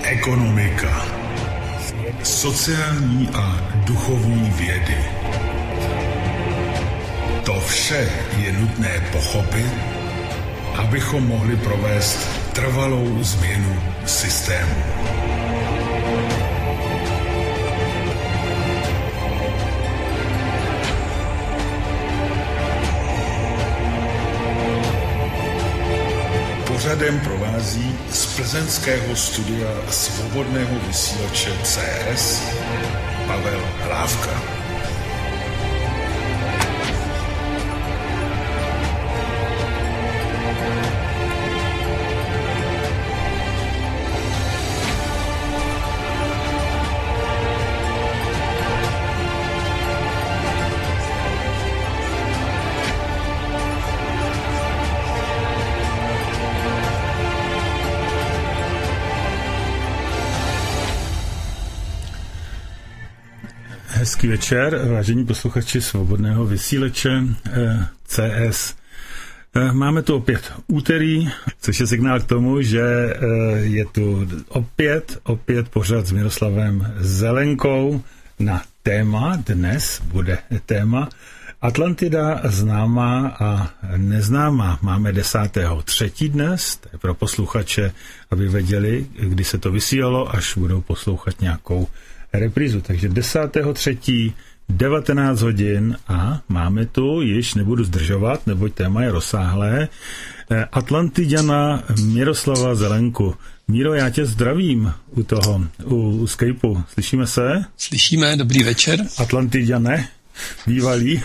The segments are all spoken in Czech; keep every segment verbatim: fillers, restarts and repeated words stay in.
ekonomika, sociální a duchovní vědy. To vše je nutné pochopit, abychom mohli provést trvalou změnu systému. Pořadem provází z plzeňského studia Svobodného vysílače C S Pavel Hlávka. Hezký večer, vážení posluchači Svobodného vysílače C S. Máme tu opět úterý, což je signál k tomu, že je tu opět, opět pořad s Miroslavem Zelenkou na téma, dnes bude téma Atlantida známá a neznámá. Máme desátého třetího dnes, to je pro posluchače, aby věděli, kdy se to vysílalo, až budou poslouchat nějakou reprízu. Takže desátého třetího devatenáct hodin a máme tu, již nebudu zdržovat, neboť téma je rozsáhlé, Atlantiďana Miroslava Zelenku. Míro, já tě zdravím u toho, u, u Skypeu. Slyšíme se? Slyšíme, dobrý večer. Atlantiďane, bývalý.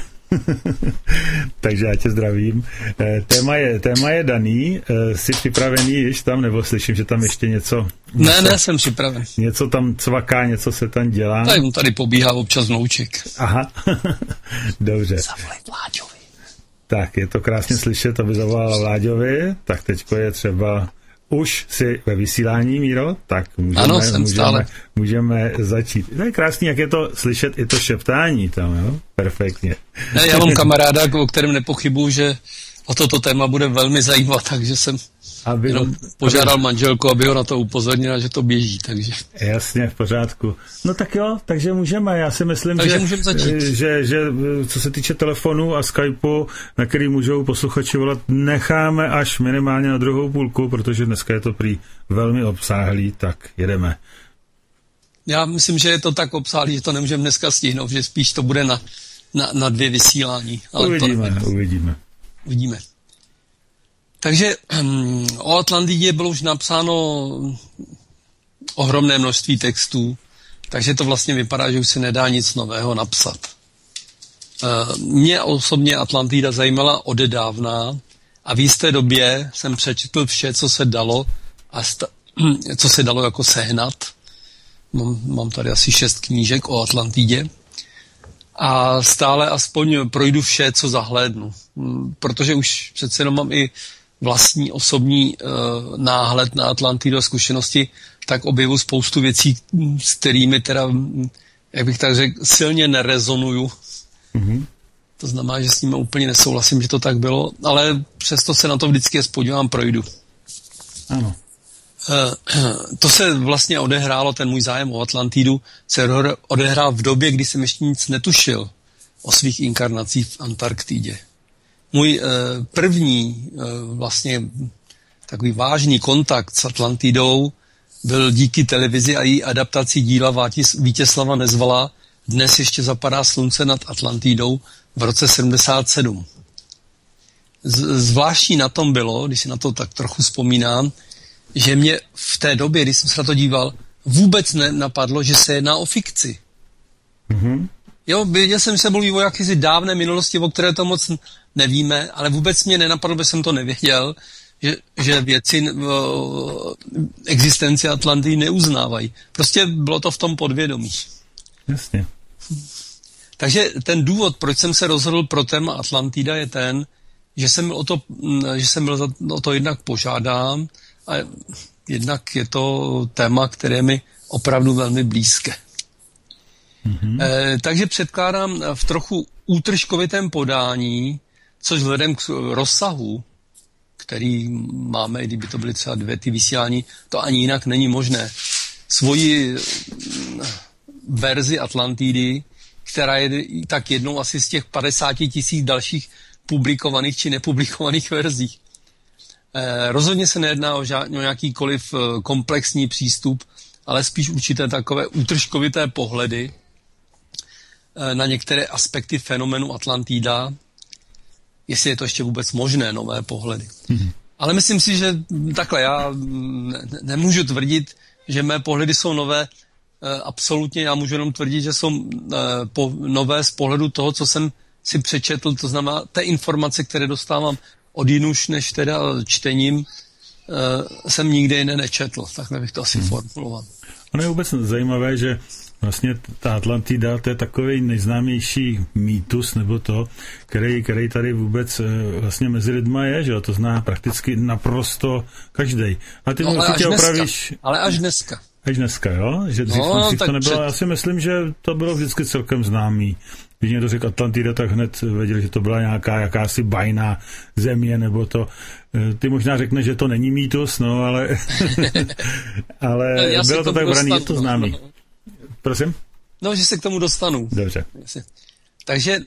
Takže já tě zdravím. Téma je, téma je daný. Jsi připravený již tam, nebo slyším, že tam ještě něco... něco ne, ne, jsem připraven. Něco tam cvaká, něco se tam dělá. Tady, tady pobíhá občas vnouček. Aha, dobře. Zavolej Vláďovi. Tak, je to krásně slyšet, aby zavolala Vláďovi. Tak teďko je třeba... Už si ve vysílání, Míro? Tak můžeme, ano, jsem můžeme, stále. můžeme začít. To je krásný, jak je to slyšet i to šeptání tam, jo? Perfektně. Ne, já mám kamaráda, o kterém nepochybuju, že o toto téma bude velmi zajímat, takže jsem aby jenom ho, požádal aby... manželku, aby ho na to upozornila, že to běží, takže... Jasně, v pořádku. No tak jo, takže můžeme, já si myslím, takže že, že, že co se týče telefonu a Skypeu, na který můžou posluchači volat, necháme až minimálně na druhou půlku, protože dneska je to prý velmi obsáhlý, tak jedeme. Já myslím, že je to tak obsáhlý, že to nemůžeme dneska stihnout, že spíš to bude na, na, na dvě vysílání. Ale uvidíme, to uvidíme. Uvidíme. Takže um, o Atlantidě bylo už napsáno ohromné množství textů, takže to vlastně vypadá, že už se nedá nic nového napsat. Uh, mě osobně Atlantida zajímala odedávna a v jisté době jsem přečetl vše, co se dalo a sta- co se dalo jako sehnat. Mám, mám tady asi šest knížek o Atlantidě a stále aspoň projdu vše, co zahlédnu, protože už přece jenom mám i vlastní osobní uh, náhled na Atlantidu a zkušenosti, tak objevu spoustu věcí, s kterými teda, jak bych tak řekl, silně nerezonuju. Mm-hmm. To znamená, že s nimi úplně nesouhlasím, že to tak bylo, ale přesto se na to vždycky podívám, projdu. Ano. Uh, to se vlastně odehrálo, ten můj zájem o Atlantidu se odehrál v době, kdy jsem ještě nic netušil o svých inkarnacích v Antarktidě. Můj uh, první uh, vlastně takový vážný kontakt s Atlantidou byl díky televizi a její adaptaci díla Vítězslava Nezvala Dnes ještě zapadá slunce nad Atlantidou v roce sedmdesát sedm. Z- zvláštní na tom bylo, když si na to tak trochu vzpomínám, že mě v té době, když jsem se na to díval, vůbec nenapadlo, že se jedná o fikci. Mm-hmm. Jo, věděl jsem, že se mluví o jakési dávné minulosti, o které to moc nevíme, ale vůbec mě nenapadlo, že jsem to nevěděl, že, že věci o existenci Atlantidy neuznávají. Prostě bylo to v tom podvědomí. Jasně. Takže ten důvod, proč jsem se rozhodl pro téma Atlantida, je ten, že jsem byl o to, že jsem byl o to jednak požádán a jednak je to téma, které mi opravdu velmi blízké. Mm-hmm. E, takže předkládám v trochu útržkovitém podání, což vzhledem k rozsahu, který máme, kdyby to byly třeba dvě ty vysílání, to ani jinak není možné. svoji verzi Atlantidy, která je tak jednou asi z těch padesáti tisíc dalších publikovaných či nepublikovaných verzí. Eh, rozhodně se nejedná o, žád, o nějakýkoliv komplexní přístup, ale spíš určité takové útržkovité pohledy eh, na některé aspekty fenomenu Atlantida, jestli je to ještě vůbec možné, nové pohledy. Mm-hmm. Ale myslím si, že takhle, já ne, nemůžu tvrdit, že mé pohledy jsou nové, eh, absolutně, já můžu jenom tvrdit, že jsou eh, po, nové z pohledu toho, co jsem si přečetl, to znamená té informace, které dostávám od jinuž, než teda čtením, uh, jsem nikdy jiné nečetl. Takhle bych to asi hmm. formuloval. Ono je vůbec zajímavé, že vlastně ta Atlantida, to je takový nejznámější mýtus, nebo to, který, který tady vůbec vlastně mezi lidma je, že jo? To zná prakticky naprosto každej. A ty no, ale určitě až opravíš... Dneska. Ale až dneska. Až dneska, jo? Že dřív, no, dřív to nebylo, před... já si myslím, že to bylo vždycky celkem známý. Když někdo řekl Atlantida, tak hned věděl, že to byla nějaká jakási bajná země, nebo to... Ty možná řekneš, že to není mýtus, no, ale... ale no, bylo to tak braný, je to známý. No. Prosím? No, že se k tomu dostanu. Dobře. Takže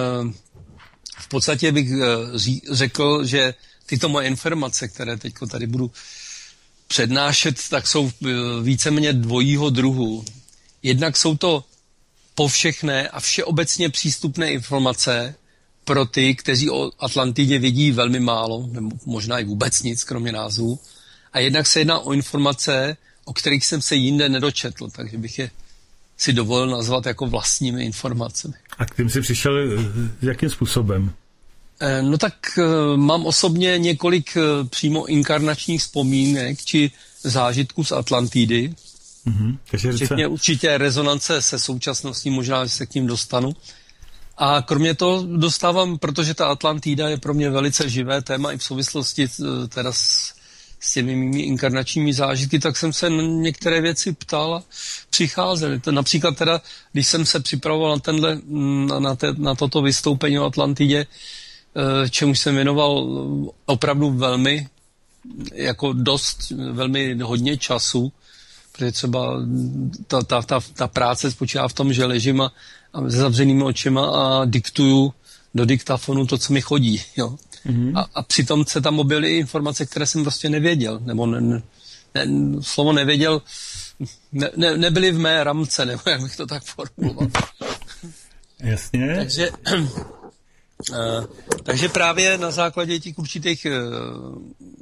v podstatě bych řekl, že tyto moje informace, které teď tady budu přednášet, tak jsou víceméně dvojího druhu. Jednak jsou to povšechné a všeobecně přístupné informace pro ty, kteří o Atlantidě vědí velmi málo, nebo možná i vůbec nic, kromě názvu. A jednak se jedná o informace, o kterých jsem se jinde nedočetl, takže bych je si dovolil nazvat jako vlastními informacemi. A k tím jsi přišel jakým způsobem? No tak mám osobně několik přímo inkarnačních vzpomínek či zážitků z Atlantidy. Mm-hmm. Včetně určitě rezonance se současností, možná se k ním dostanu. A kromě toho dostávám, protože ta Atlantida je pro mě velice živé téma i v souvislosti teda s, s těmi mými inkarnačními zážitky, tak jsem se na některé věci ptal a přicházely. Například teda, když jsem se připravoval na, tenhle, na, na, te, na toto vystoupení o Atlantidě, čemu jsem věnoval opravdu velmi, jako dost, velmi hodně času, protože třeba ta, ta, ta, ta práce spočívá v tom, že ležím a, a se zavřenými očima a diktuju do diktafonu to, co mi chodí. Jo? Mm-hmm. A, a přitom se tam objevily informace, které jsem prostě nevěděl. Nebo ne, ne, ne, slovo nevěděl, ne, ne, nebyly v mé ramce, nebo jak bych to tak formuloval. Jasně. Takže... Uh, takže právě na základě těch určitých uh,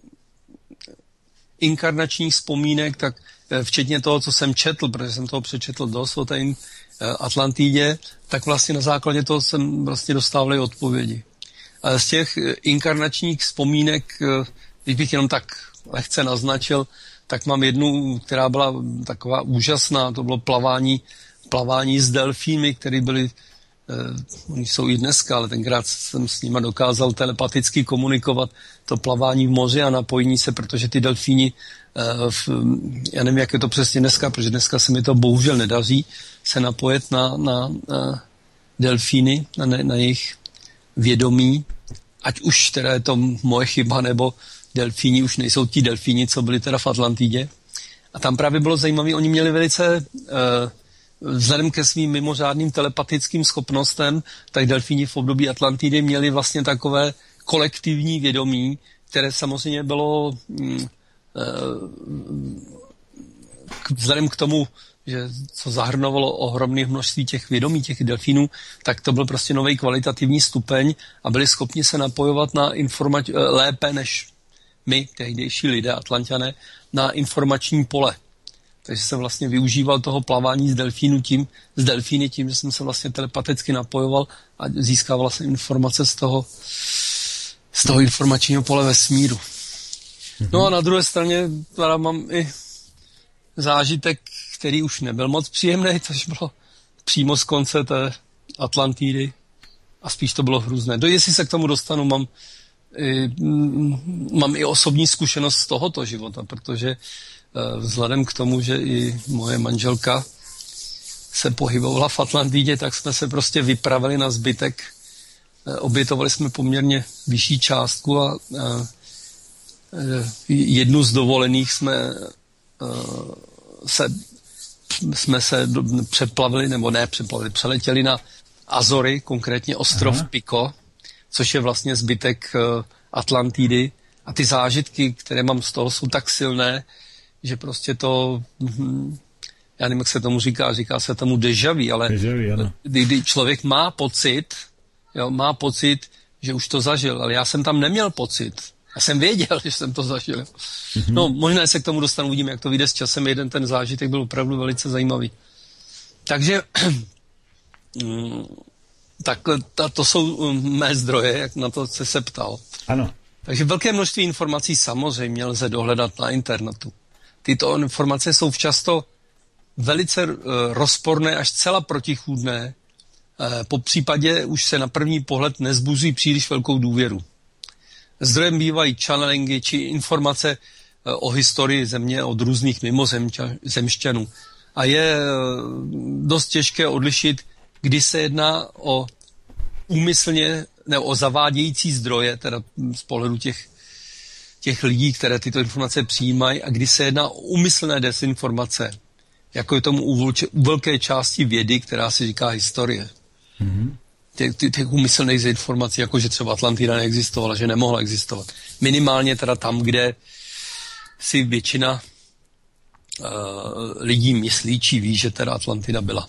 inkarnačních vzpomínek, tak uh, včetně toho, co jsem četl, protože jsem toho přečetl dost o té uh, Atlantidě, tak vlastně na základě toho jsem vlastně dostával odpovědi. A z těch uh, inkarnačních vzpomínek, uh, když bych jenom tak lehce naznačil, tak mám jednu, která byla taková úžasná, to bylo plavání, plavání s delfíny, které byly Uh, oni jsou i dneska, ale tenkrát jsem s nima dokázal telepaticky komunikovat to plavání v moři a napojení se, protože ty delfíni, uh, v, já nevím, jak je to přesně dneska, protože dneska se mi to bohužel nedaří se napojet na, na uh, delfíny, na, na jejich vědomí, ať už teda je to moje chyba, nebo delfíni už nejsou ti delfíni, co byli teda v Atlantidě. A tam právě bylo zajímavé, oni měli velice... Uh, Vzhledem ke svým mimořádným telepatickým schopnostem, tak delfíni v období Atlantidy měli vlastně takové kolektivní vědomí, které samozřejmě bylo mm, vzhledem k tomu, že co zahrnovalo ohromné množství těch vědomí, těch delfínů, tak to byl prostě nový kvalitativní stupeň a byli schopni se napojovat na informač- lépe než my, tehdejší lidé, Atlanťané, na informační pole. Takže jsem vlastně využíval toho plavání s delfínu tím, s delfíny tím, že jsem se vlastně telepaticky napojoval a získával jsem informace z toho, z toho informačního pole vesmíru. Mm-hmm. No a na druhé straně teda mám i zážitek, který už nebyl moc příjemný, což bylo přímo z konce té Atlantidy a spíš to bylo hrůzné. Do jestli se k tomu dostanu, mám i, mám i osobní zkušenost z tohoto života, protože vzhledem k tomu, že i moje manželka se pohybovala v Atlantidě, tak jsme se prostě vypravili na zbytek. Obětovali jsme poměrně vyšší částku a jednu z dovolených jsme se jsme se přeplavili, nebo ne přeplavili, přeletěli na Azory, konkrétně ostrov Aha. Pico, což je vlastně zbytek Atlantidy. A ty zážitky, které mám z toho, jsou tak silné, že prostě to, já nevím, jak se tomu říká, říká se tomu déjà vu, ale déjà vu, kdy, kdy člověk má pocit, jo, má pocit, že už to zažil, ale já jsem tam neměl pocit. Já jsem věděl, že jsem to zažil. Mm-hmm. No, možná se k tomu dostanu, uvidím, jak to vyjde s časem. Jeden ten zážitek byl opravdu velice zajímavý. Takže takhle, to jsou mé zdroje, jak na to se ptal. Ano. Takže velké množství informací samozřejmě lze dohledat na internetu. Tyto informace jsou často velice rozporné až zcela protichůdné. Po případě už se na první pohled nezbuzují příliš velkou důvěru. Zdrojem bývají channelingy či informace o historii země od různých mimozemšťanů. A je dost těžké odlišit, kdy se jedná o úmyslně nebo o zavádějící zdroje, teda z pohledu těch, těch lidí, které tyto informace přijímají, a kdy se jedná o úmyslné desinformace, jako je tomu u velké části vědy, která se říká historie. Mm-hmm. Těch, těch úmyslných dezinformací, jako že třeba Atlantida neexistovala, že nemohla existovat. Minimálně teda tam, kde si většina uh, lidí myslí, či ví, že teda Atlantida byla.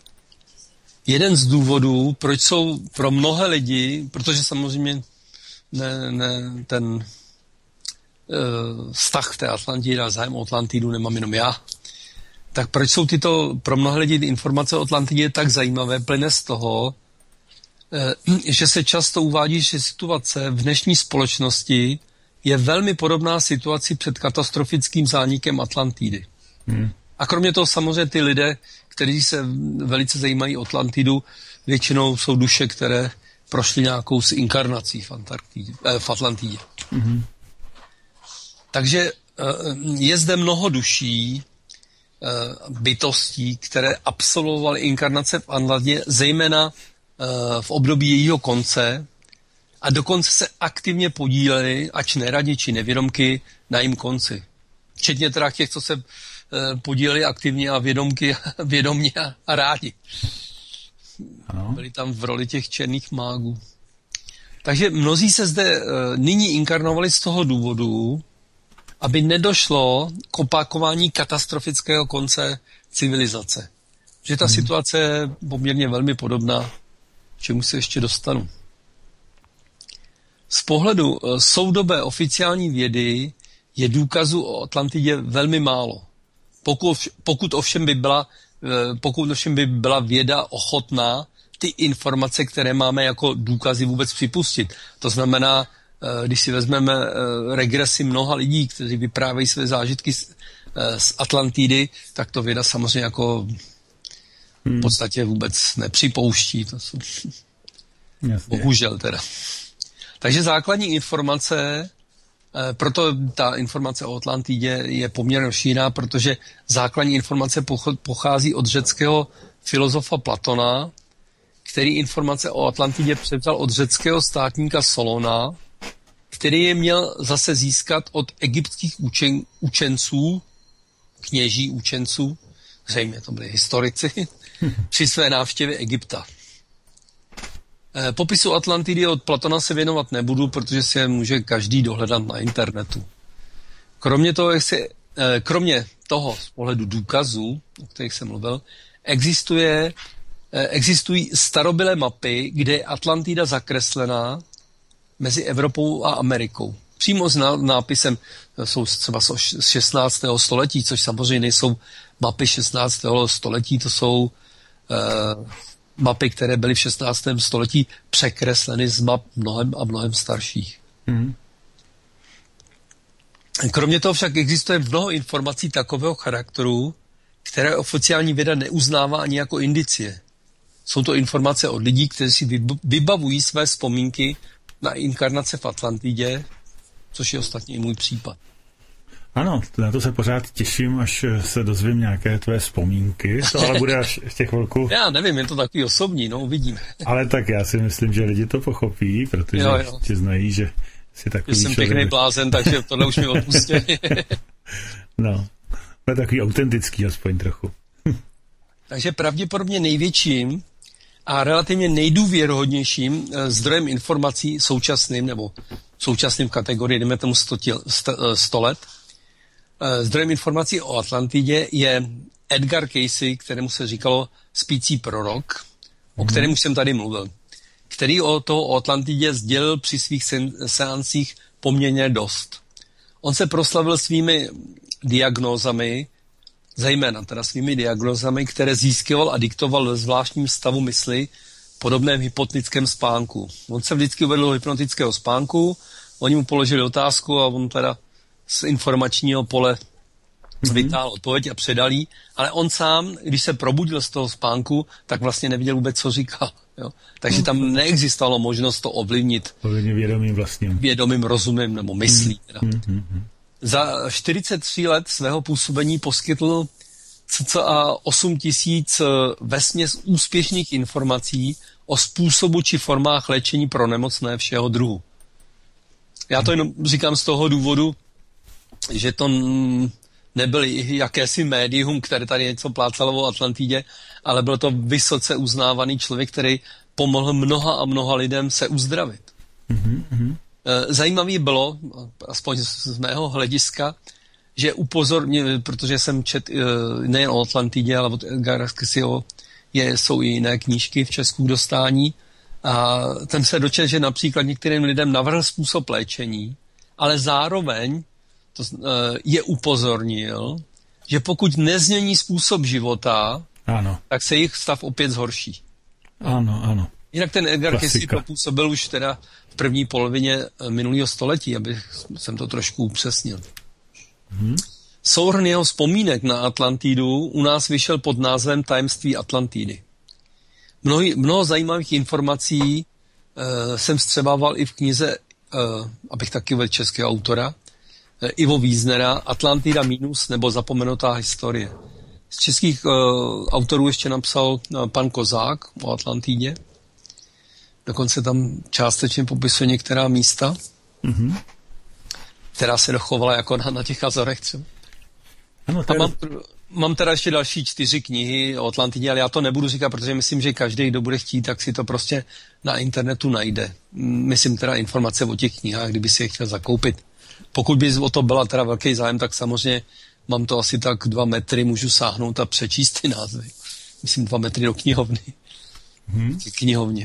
Jeden z důvodů, proč jsou pro mnohé lidi, protože samozřejmě ne, ne, ten uh, vztah v té Atlantidě a zájem o Atlantidu nemám jenom já, tak proč jsou tyto pro mnohé lidi informace o Atlantidě tak zajímavé, plyne z toho, že se často uvádí, že situace v dnešní společnosti je velmi podobná situaci před katastrofickým zánikem Atlantidy. Hmm. A kromě toho samozřejmě ty lidé, kteří se velice zajímají o Atlantidu, většinou jsou duše, které prošly nějakou z inkarnací v, eh, v Atlantidě. Hmm. Takže je zde mnoho duší, bytostí, které absolvovaly inkarnace v Atlantidě, zejména v období jejího konce, a dokonce se aktivně podíleli, ač neradi, či nevědomky, na jejím konci. Včetně teda těch, co se podíleli aktivně a vědomky, vědomně a rádi. Ano. Byli tam v roli těch černých mágů. Takže mnozí se zde nyní inkarnovali z toho důvodu, aby nedošlo k opakování katastrofického konce civilizace. Že ta hmm. situace je poměrně velmi podobná, čemu se ještě dostanu. Z pohledu soudobé oficiální vědy je důkazů o Atlantidě velmi málo. Pokud, pokud, ovšem by byla, pokud ovšem by byla věda ochotná ty informace, které máme jako důkazy, vůbec připustit. To znamená, když si vezmeme regresy mnoha lidí, kteří vyprávějí své zážitky z, z Atlantidy, tak to věda samozřejmě jako v podstatě vůbec nepřipouští. To jsou... Bohužel teda. Takže základní informace, proto ta informace o Atlantidě je poměrně rozšířená, protože základní informace pochází od řeckého filozofa Platona, který informace o Atlantidě převzal od řeckého státníka Solona, který je měl zase získat od egyptských učen, učenců, kněží učenců, zřejmě to byli historici, při své návštěvě Egypta. Popisu Atlantidy od Platona se věnovat nebudu, protože si je může každý dohledat na internetu. Kromě toho, jak se, kromě toho z pohledu důkazů, o kterých jsem mluvil, existuje, existují starobylé mapy, kde je Atlantida zakreslená mezi Evropou a Amerikou. Přímo s nápisem, jsou třeba z šestnáctého století, což samozřejmě nejsou mapy šestnáctého století, to jsou uh, mapy, které byly v šestnáctém století překresleny z map mnohem a mnohem starších. Mm. Kromě toho však existuje mnoho informací takového charakteru, které oficiální věda neuznává ani jako indicie. Jsou to informace od lidí, kteří si vybavují své vzpomínky na inkarnace v Atlantidě, což je ostatně i můj případ. Ano, na to se pořád těším, až se dozvím nějaké tvé vzpomínky, to ale bude až v těch chvilku. Já nevím, je to takový osobní, no, uvidíme. Ale tak já si myslím, že lidi to pochopí, protože jo, jo. tě znají, že jsi takový že jsem člověk. Pěkný blázen, takže tohle už mi odpustí. No, to je takový autentický aspoň trochu. Takže pravděpodobně největším a relativně nejdůvěrohodnějším zdrojem informací současným, nebo současným v kategorii, jdeme tomu sto let, zdrojem informací o Atlantidě je Edgar Cayce, kterému se říkalo spící prorok, mm-hmm. o kterém už jsem tady mluvil, který o toho o Atlantidě sdělil při svých seancích poměrně dost. On se proslavil svými diagnózami, zejména teda svými diagnózami, které získal a diktoval ve zvláštním stavu mysli, podobném hypnotickém spánku. On se vždycky uvedl do hypnotického spánku, oni mu položili otázku a on teda z informačního pole mm-hmm. vytáhl odpověď a předal jí, ale on sám, když se probudil z toho spánku, tak vlastně neviděl vůbec, co říkal. Jo? Takže tam neexistovalo možnost to ovlivnit vědomým vlastním. Vědomým rozumem nebo myslí. Teda. Mm-hmm. Za čtyřicet tři let svého působení poskytl cca osm tisíc vesměs úspěšných informací o způsobu či formách léčení pro nemocné všeho druhu. Já to jenom říkám z toho důvodu, že to nebyl jakési médium, které tady něco plácalo o Atlantidě, ale byl to vysoce uznávaný člověk, který pomohl mnoha a mnoha lidem se uzdravit. Mm-hmm. Zajímavý bylo, aspoň z mého hlediska, že upozornil, protože jsem čet nejen o Atlantidě, ale od Edgara Cayceho jsou i jiné knížky v Česku k dostání. A ten se dočetl, že například některým lidem navrhl způsob léčení, ale zároveň to, je upozornil, že pokud nezmění způsob života, ano. tak se jejich stav opět zhorší. Ano, ano. Jinak ten Edgar Cayce to působil už teda v první polovině minulého století, abych jsem to trošku upřesnil. Hmm. Souhrn jeho vzpomínek na Atlantidu u nás vyšel pod názvem Tajemství Atlantidy. Mnoho, mnoho zajímavých informací uh, jsem střebával i v knize, uh, abych taky uvedl českého autora, uh, Ivo Wiesnera, Atlantida minus nebo zapomenutá historie. Z českých uh, autorů ještě napsal uh, pan Kozák o Atlantidě. Dokonce tam částečně popisuje některá místa, mm-hmm. která se dochovala jako na, na těch Azorech třeba. Ano, a mám, mám teda ještě další čtyři knihy o Atlantidě, ale já to nebudu říkat, protože myslím, že každý, kdo bude chtít, tak si to prostě na internetu najde. Myslím teda informace o těch knihách, kdyby si je chtěl zakoupit. Pokud by o to byla teda velký zájem, tak samozřejmě mám to asi tak dva metry, můžu sáhnout a přečíst ty názvy. Myslím dva metry do knihovny. Hmm. Knihovně.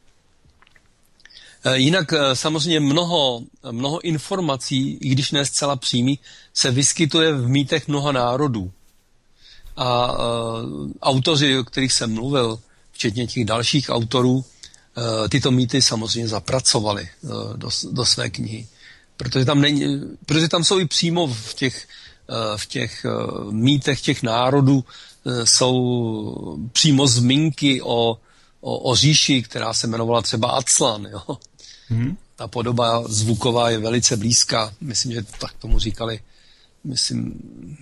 Jinak samozřejmě mnoho, mnoho informací, i když ne zcela přímý, se vyskytuje v mýtech mnoha národů. A uh, autoři, o kterých jsem mluvil, včetně těch dalších autorů, uh, tyto mýty samozřejmě zapracovali uh, do, do své knihy. Protože tam, není, protože tam jsou i přímo v těch, uh, v těch uh, mýtech těch národů uh, jsou přímo zmínky o, o, o říši, která se jmenovala třeba Atslan, jo. Hmm. Ta podoba zvuková je velice blízká. Myslím, že tak tomu říkali, myslím,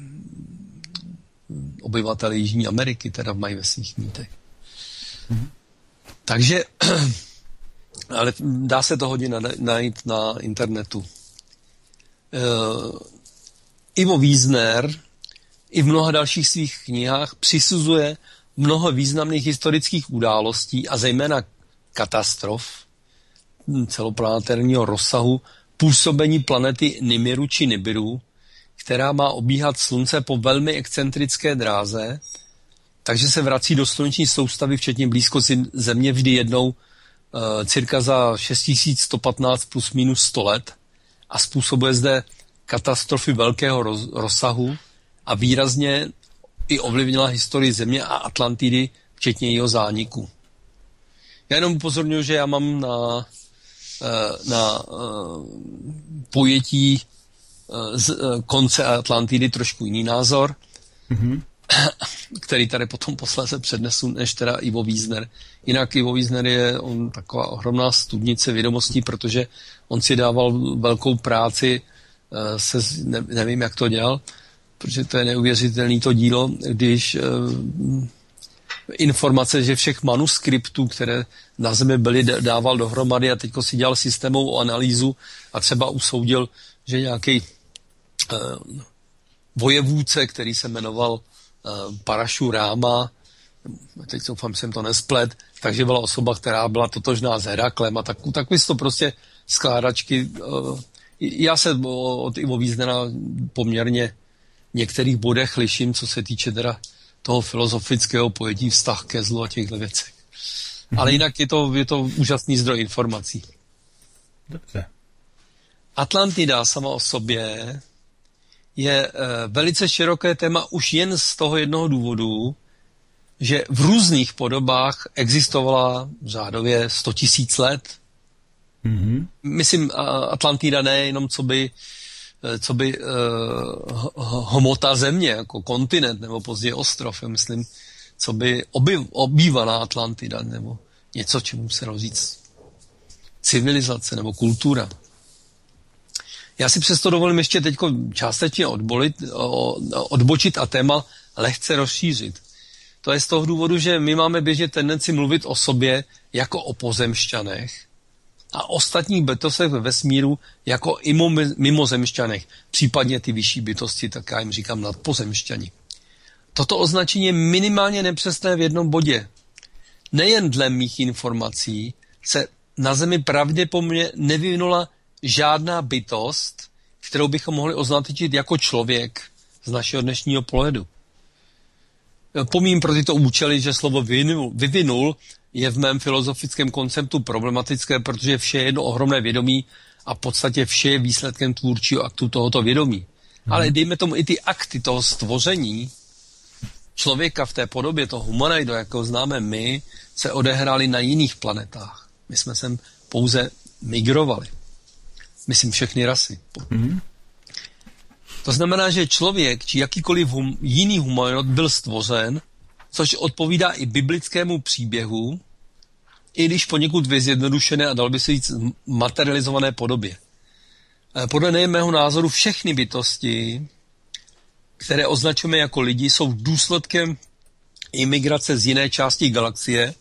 obyvatele Jižní Ameriky teda mají ve svých mýtech. Hmm. Takže, ale dá se to hodně najít na internetu. Uh, Ivo Wiesner i v mnoha dalších svých knihách přisuzuje mnoho významných historických událostí a zejména katastrof celoplanetárního rozsahu působení planety Nimiru či Nibiru, která má obíhat Slunce po velmi excentrické dráze, takže se vrací do sluneční soustavy, včetně blízkosti Země vždy jednou uh, cirka za šest tisíc sto patnáct plus minus sto let a způsobuje zde katastrofy velkého roz, rozsahu a výrazně i ovlivnila historii Země a Atlantidy, včetně jejího zániku. Já jenom upozorňuji, že já mám na na pojetí z konce Atlantidy trošku jiný názor, mm-hmm. který tady potom posléze přednesu, než teda Ivo Wiesner. Jinak Ivo Wiesner je on taková ohromná studnice vědomostí, protože on si dával velkou práci, se, ne, nevím, jak to dělal, protože to je neuvěřitelné to dílo, když informace, že všech manuskriptů, které na Zemi byly, dával dohromady a teďko si dělal systémovou analýzu a třeba usoudil, že nějaký uh, vojevůdce, který se jmenoval uh, Parašuráma, teď doufám, jsem to nesplet, takže byla osoba, která byla totožná s Heraklem a tak, takový to prostě skládačky. Já se od Ivo Víznera poměrně v některých bodech liším, co se týče teda toho filozofického pojetí vztah ke zlu a těchto věcech. Mm-hmm. Ale jinak je to, je to úžasný zdroj informací. Dobře. Atlantida sama o sobě je e, velice široké téma už jen z toho jednoho důvodu, že v různých podobách existovala řádově sto tisíc let. Mm-hmm. Myslím, Atlantida ne jenom co by, co by uh, hmota země, jako kontinent, nebo později ostrov, myslím, co by obyv, obývaná Atlantida, nebo něco, čemu se dalo říct civilizace, nebo kultura. Já si přesto dovolím ještě teď částečně odbolit, odbočit a téma lehce rozšířit. To je z toho důvodu, že my máme běžně tendenci mluvit o sobě jako o pozemšťanech a ostatních bytostech ve vesmíru jako i mimozemšťanech, případně ty vyšší bytosti, tak já jim říkám nadpozemšťani. Toto označení je minimálně nepřesné v jednom bodě. Nejen dle mých informací se na Zemi pravděpodobně nevyvinula žádná bytost, kterou bychom mohli označit jako člověk z našeho dnešního pohledu. Pomím pro tyto účely, že slovo vyvinul, vyvinul je v mém filozofickém konceptu problematické, protože vše je jedno ohromné vědomí a v podstatě vše je výsledkem tvůrčího aktu tohoto vědomí. Hmm. Ale dejme tomu i ty akty toho stvoření člověka v té podobě, toho humanoidu, jako známe my, se odehrály na jiných planetách. My jsme sem pouze migrovali. Myslím všechny rasy. Hmm. To znamená, že člověk, či jakýkoliv hum, jiný humanoid byl stvořen, což odpovídá i biblickému příběhu, i když poněkud vyzjednodušené a dal by se říct materializované podobě. Podle nej mého názoru všechny bytosti, které označujeme jako lidi, jsou důsledkem imigrace z jiné části galaxie,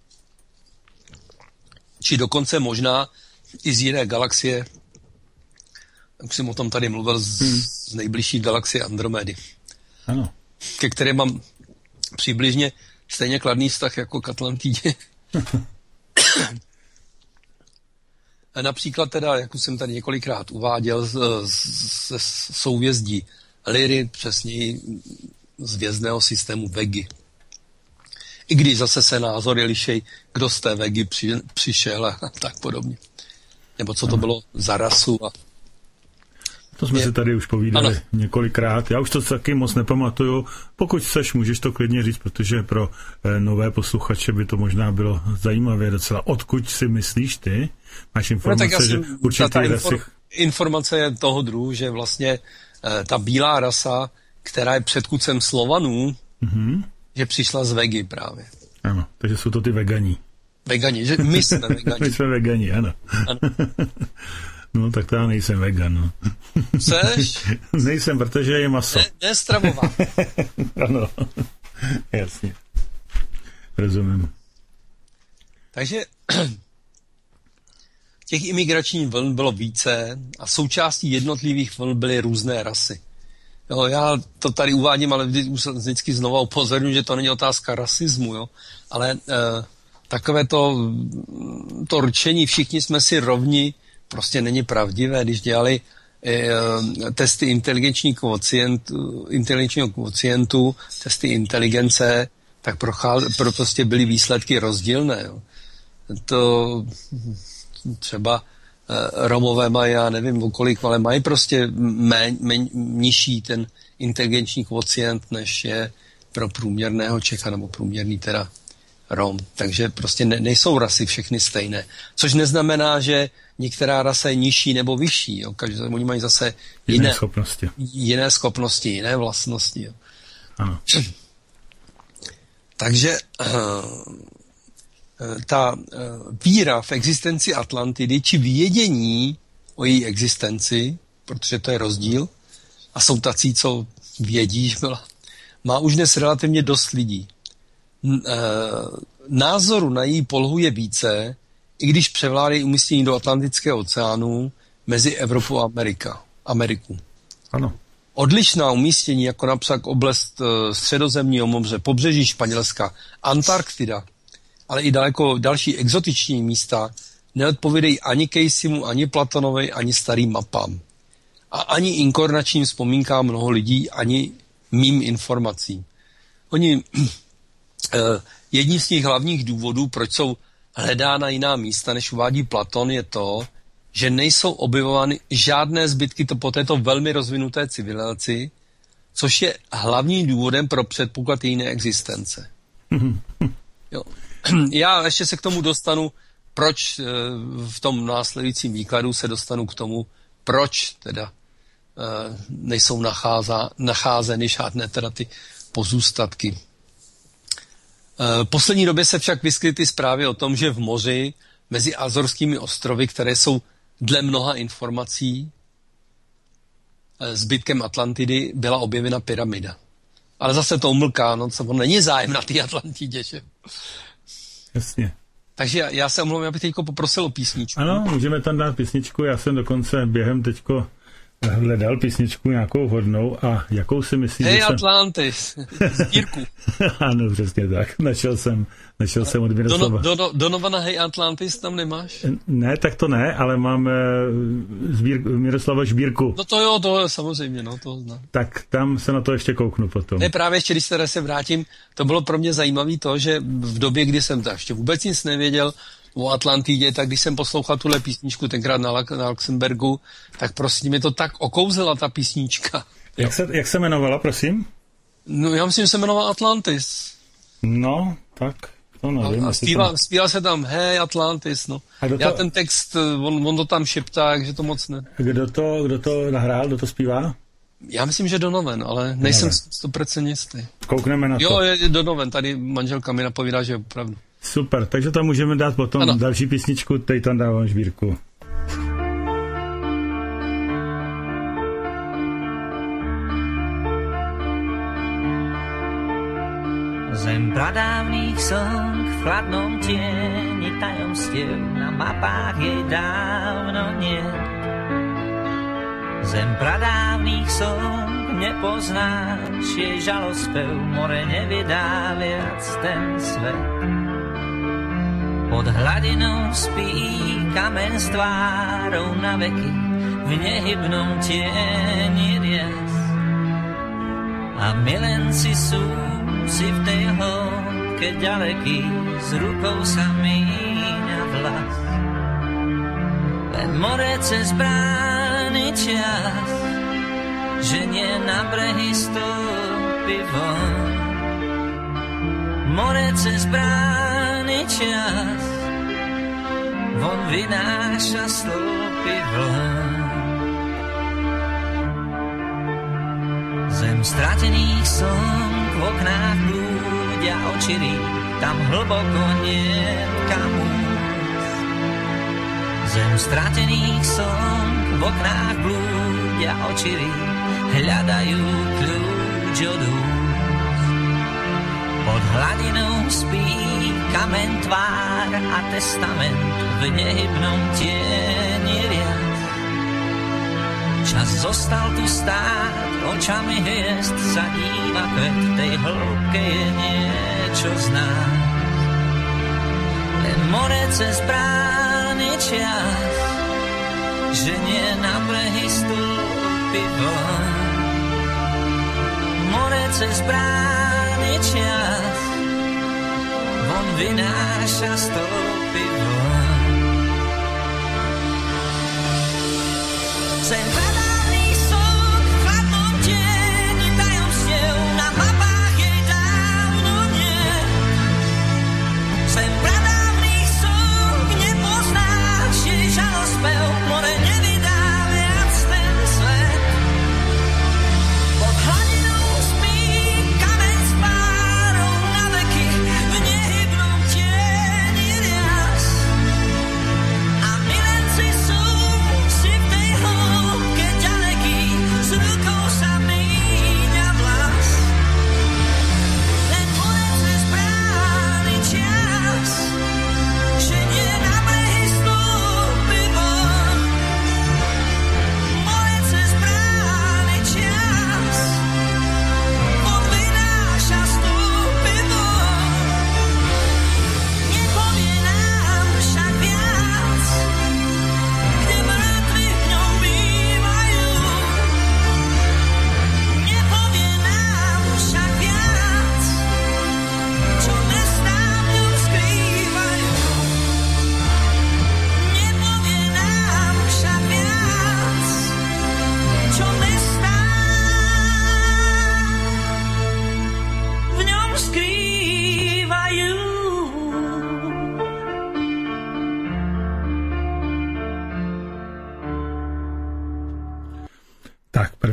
či dokonce možná i z jiné galaxie, jak jsem o tom tady mluvil, z, hmm. z nejbližší galaxie Andromedy. Ano. Ke které mám přibližně stejně kladný vztah jako k Atlantidě. Například teda, jak už jsem tady několikrát uváděl, ze souhvězdí Lyry, přesněji z hvězdného systému Vegy. I když zase se názory lišej, kdo z té Vegy při, přišel a tak podobně. Nebo co to ano. bylo za rasu a to jsme je. si tady už povídali ano. několikrát. Já už to taky moc nepamatuju. Pokud chceš, můžeš to klidně říct, protože pro eh, nové posluchače by to možná bylo zajímavé docela. Odkud si myslíš ty? Máš informace, no, že určitě ta, ta rasy... informace je toho druhu, že vlastně eh, ta bílá rasa, která je předchůdcem Slovanů, mm-hmm. že přišla z Vegy právě. Ano, takže jsou to ty vegani. Vegani, že my jsme vegani. My jsme vegani, ano. ano. No, tak to já nejsem vegan, no. Jseš? Nejsem, protože je maso. Ne, nestravová. Ano, jasně. Rozumím. Takže těch imigračních vln bylo více a součástí jednotlivých vln byly různé rasy. Jo, já to tady uvádím, ale vždy, vždycky znova upozorňuji, že to není otázka rasismu, jo. Ale eh, takové to, to rčení, všichni jsme si rovni, prostě není pravdivé. Když dělali e, testy inteligenční kvocient, inteligenčního kvocientu, testy inteligence, tak procház, pro prostě byly výsledky rozdílné. Jo. To třeba e, Romové mají, já nevím, kolik, ale mají prostě méně, méně, nižší ten inteligenční kvocient, než je pro průměrného Čecha, nebo průměrný teda Rom. Takže prostě ne, nejsou rasy všechny stejné. Což neznamená, že některá rasa je nižší nebo vyšší. Jo. Každý, oni mají zase jiné, jiné schopnosti. Jiné schopnosti, jiné vlastnosti. Jo. Ano. Takže uh, ta uh, víra v existenci Atlantidy, či vědění o její existenci, protože to je rozdíl, a jsou tací, co vědí, že byla, má už dnes relativně dost lidí. Názoru na její polohu je více, i když převládají umístění do Atlantického oceánu mezi Evropu a Amerika, Ameriku. Ano. odlišná umístění, jako například oblast Středozemního moře, pobřeží Španělska, Antarktida, ale i daleko další exotiční místa, neodpovídají ani Caseymu, ani Platonovi, ani starým mapám. A ani inkarnačním vzpomínkám mnoho lidí, ani mým informacím. Oni, jedním z těch hlavních důvodů, proč jsou hledána jiná místa, než uvádí Platon, je to, že nejsou objevovány žádné zbytky to po této velmi rozvinuté civilizaci, což je hlavním důvodem pro předpoklad její neexistence. Jo. Já ještě se k tomu dostanu, proč v tom následujícím výkladu se dostanu k tomu, proč teda nejsou nacházá, nacházeny žádné teda ty pozůstatky. V poslední době se však vyskytly zprávy o tom, že v moři mezi Azorskými ostrovy, které jsou dle mnoha informací zbytkem Atlantidy, byla objevena pyramida. Ale zase to umlká, no co, on není zájem na té Atlantidě, že? Jasně. Takže já, já se omlouvám, já bych teďko poprosil o písničku. Ano, můžeme tam dát písničku, já jsem dokonce během teďko hledal písničku nějakou hodnou a jakou si myslíš, Hej že jsem... Atlantis, sbírku. Ano, přesně tak, našel jsem, našel jsem od Miroslava. Do, do, Donovana Hej Atlantis tam nemáš? Ne, tak to ne, ale mám sbír, Miroslava Žbírku. No to jo, to je samozřejmě, no to znám. Tak tam se na to ještě kouknu potom. Ne, právě ještě, když se, se vrátím, to bylo pro mě zajímavé to, že v době, kdy jsem tak ještě vůbec nic nevěděl o Atlantidě, tak když jsem poslouchal tuhle písničku tenkrát na, na Luxemburgu, tak prostě mě to tak okouzela ta písnička. Jak se, jak se jmenovala, prosím? No já myslím, že se jmenovala Atlantis. No, tak to nevím. A, a zpíval, tam... zpíval se tam Hej Atlantis, no. To... Já ten text, on, on to tam šeptá, takže to moc ne. Kdo to, kdo to nahrál, kdo to zpívá? Já myslím, že Donovan, ale nejsem sto procent jistý. Koukneme na to. Jo, je Donovan, tady manželka mi napovídá, že je opravdu. Super, takže tam můžeme dát potom ano. Další písničku, teď tam dávám Žbírku. Zem pradávných song v chladnom tieni tajomstiev, na mapách jej dávno nie. Zem pradávnych song nepoznáš, jej žalospev more nevydá viac ten svet. Pod hladinou spí kamen s tvárou na veky, v nehybnom tieni rias. A milenci sú si v tej hĺbke ďaleký, s rukou sa míňa vlas. Len more cez brány čas, ženie na brehy stúpi von. More cez brány čas, von vynáša stĺpy vln. Zem stratených song v oknách blúdia očirí, tam hlboko niet kam újsť. Zem stratených song v oknách blúdia očirí, hľadajú kľúč od úst. Pod hladinou spí kamen tvár a testament v nehybnom tieni rias. Čas zostal tu stáť, očami hviezd sa díva kvet, tej hĺbke je niečo z nás. Len more cez brány čas, ženie na brehy stúpi von. More cez brány čas, von vynáša stĺpy von. Zem pradávny song v chladnom tieni tajomstiev, na mapách jej dávno nie. Zem pradávny song nepoznáš, jej žalospev more nevydá viac ten svet. Pod hladinou spí kamen s párou na veky, v nehybnom tieni rias. A milenci sú si v tej hĺbke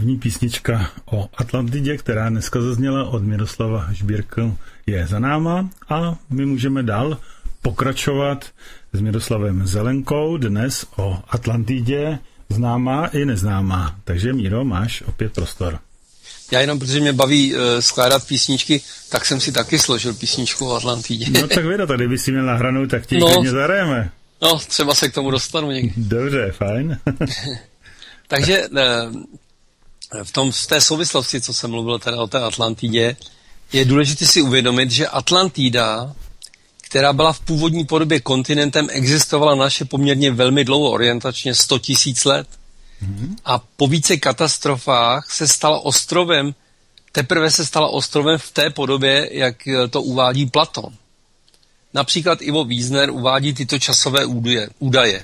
první písnička o Atlantidě, která dneska zazněla od Miroslava Žbírka, je za náma a my můžeme dál pokračovat s Miroslavem Zelenkou dnes o Atlantidě, známá i neznámá. Takže Míro, máš opět prostor. Já jenom, protože mě baví uh, skládat písničky, tak jsem si taky složil písničku o Atlantidě. No tak věda, tady by si měl nahranou, tak ti no, klidně zahrajeme. No, třeba se k tomu dostanu někdy. Dobře, fajn. Takže v, tom, v té souvislosti, co jsem mluvil teda o té Atlantidě, je důležité si uvědomit, že Atlantida, která byla v původní podobě kontinentem, existovala naše poměrně velmi dlouho, orientačně sto tisíc let. Mm-hmm. A po více katastrofách se stala ostrovem, teprve se stala ostrovem v té podobě, jak to uvádí Platon. Například Ivo Wiesner uvádí tyto časové údaje. údaje.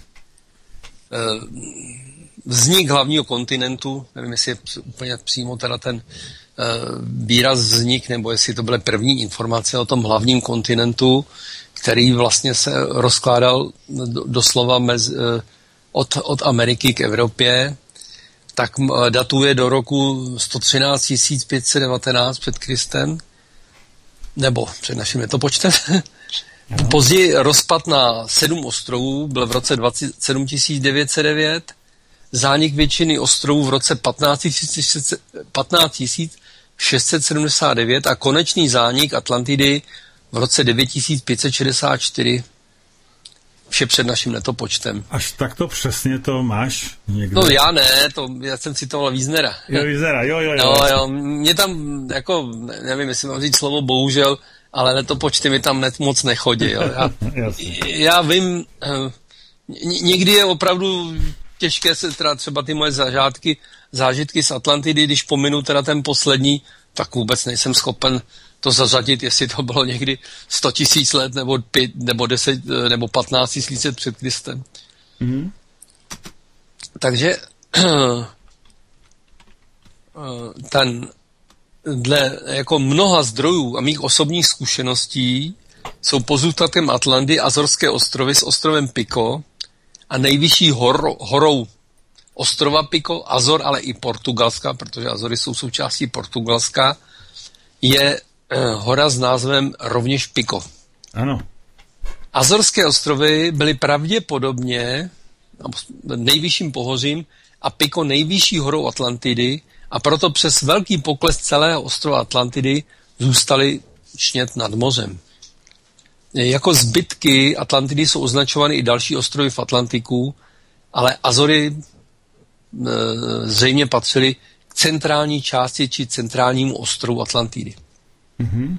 Vznik hlavního kontinentu, nevím, jestli je úplně přímo teda ten výraz vznik, nebo jestli to byly první informace o tom hlavním kontinentu, který vlastně se rozkládal doslova mezi, od, od Ameriky k Evropě, tak datuje do roku sto třináct tisíc pět set devatenáct před Kristem, nebo před naším letopočtem. No. Později rozpad na sedm ostrovů byl v roce dvacet sedm tisíc devět set devět, zánik většiny ostrovů v roce patnáct tisíc šest set sedmdesát devět a konečný zánik Atlantidy v roce devět tisíc pět set šedesát čtyři, vše před naším letopočtem. Až takto přesně to máš někde? No já ne, to, já jsem citoval Wiesnera. Jo, Wiesnera, jo, jo, jo. No, jo, mě tam, jako, nevím, jestli mám říct slovo bohužel, ale letopočty mi tam net, moc nechodí. Jo. Já, já vím, někdy je opravdu těžké se teda třeba ty moje zažádky, zážitky z Atlantidy, když pominu teda ten poslední, tak vůbec nejsem schopen to zařadit, jestli to bylo někdy sto tisíc let, nebo pět, nebo deset, nebo patnáct tisíc let před Kristem. Mm-hmm. Takže ten dle jako mnoha zdrojů a mých osobních zkušeností jsou pozůstatkem Atlanty Azorské ostrovy s ostrovem Pico a nejvyšší hor, horou ostrova Pico, Azor, ale i Portugalska, protože Azory jsou součástí Portugalska, je eh, hora s názvem rovněž Pico. Ano. Azorské ostrovy byly pravděpodobně nejvyšším pohořím a Pico nejvyšší horou Atlantidy a proto přes velký pokles celého ostrova Atlantidy zůstaly čnět nad mořem. Jako zbytky Atlantidy jsou označovány i další ostrovy v Atlantiku, ale Azory e, zřejmě patřily k centrální části či centrálnímu ostrovu Atlantidy. Mm-hmm.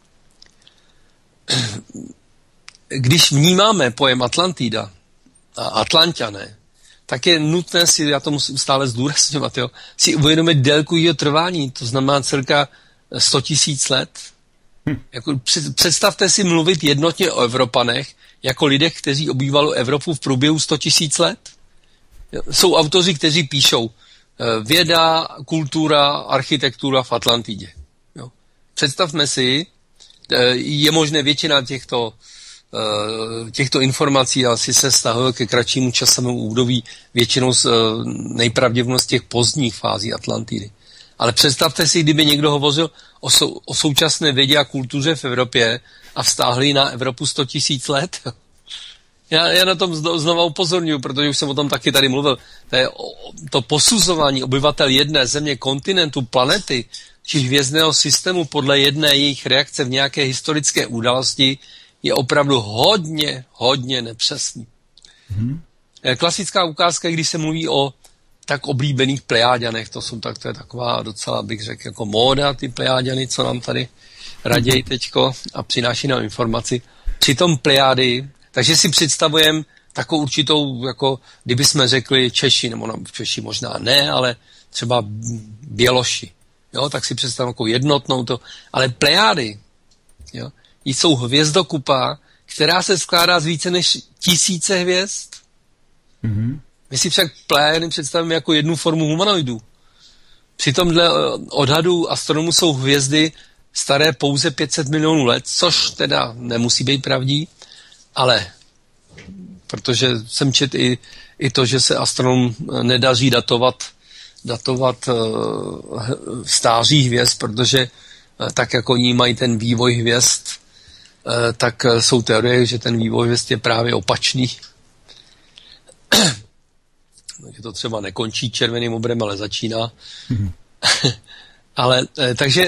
Když vnímáme pojem Atlantida a Atlanťané, tak je nutné si, já to musím stále zdůrazňovat, jo, si uvědomit délku jeho trvání, to znamená cirka sto tisíc let. Hm. Jako, představte si mluvit jednotně o Evropanech jako lidech, kteří obývali Evropu v průběhu sto tisíc let. Jsou autoři, kteří píšou věda, kultura, architektura v Atlantidě. Jo. Představme si, je možné většina těchto těchto informací asi se vztahuje ke kratšímu časovému období, většinou z nejpravděpodobněji těch pozdních fází Atlantidy. Ale představte si, kdyby někdo hovořil o, sou, o současné vědě a kultuře v Evropě a vztáhli na Evropu sto tisíc let. Já, já na tom znova upozorňuji, protože už jsem o tom taky tady mluvil. To, je, to posuzování obyvatel jedné země, kontinentu, planety, či hvězdného systému podle jedné jejich reakce v nějaké historické události je opravdu hodně, hodně nepřesný. Hmm. Klasická ukázka, když se mluví o tak oblíbených Plejáďanech, to jsou tak, to je taková docela, bych řekl, jako móda, ty Plejáďany, co nám tady raději teďko a přináší nám informaci. Přitom Plejády, takže si představujeme takovou určitou, jako kdyby jsme řekli Češi, nebo no, Češi možná ne, ale třeba Běloši, jo, tak si představujeme jako jednotnou to, ale Plejády, jo, jsou hvězdokupa, která se skládá z více než tisíce hvězd. Mm-hmm. My si však Plejády představíme jako jednu formu humanoidů. Přitom dle odhadů astronomů jsou hvězdy staré pouze pět set milionů let, což teda nemusí být pravdí, ale protože jsem četl i, i to, že se astronom nedaří datovat datovat stáří hvězd, protože tak, jak oni mají ten vývoj hvězd, tak jsou teorie, že ten vývoj hvězd je právě opačný. Takže to třeba nekončí červeným obrem, ale začíná. Mm-hmm. ale takže,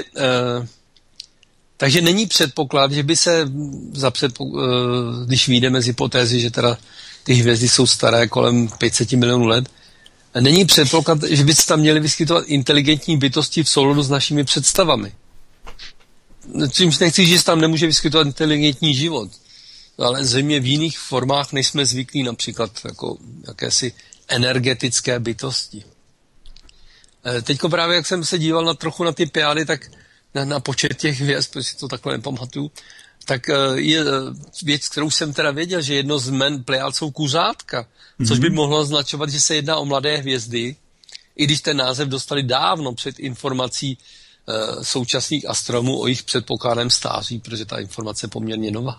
takže není předpoklad, že by se, za předpok- když vyjdeme z hypotézy, že teda ty hvězdy jsou staré kolem pět set milionů let, není předpoklad, že by se tam měly vyskytovat inteligentní bytosti v souladu s našimi představami. Čímž nechci, že se tam nemůže vyskytovat inteligentní život, ale zřejmě v jiných formách, než jsme zvyklí, například jako jakési energetické bytosti. Teďko právě, jak jsem se díval na trochu na ty Plejády, tak na, na počet těch hvězd, protože si to takhle nepamatuju, tak je věc, kterou jsem teda věděl, že jedno z jmen Plejád jsou kuřátka, mm-hmm. což by mohlo označovat, že se jedná o mladé hvězdy, i když ten název dostali dávno před informací e, současných astronomů o jejich předpokládném stáří, protože ta informace je poměrně nová.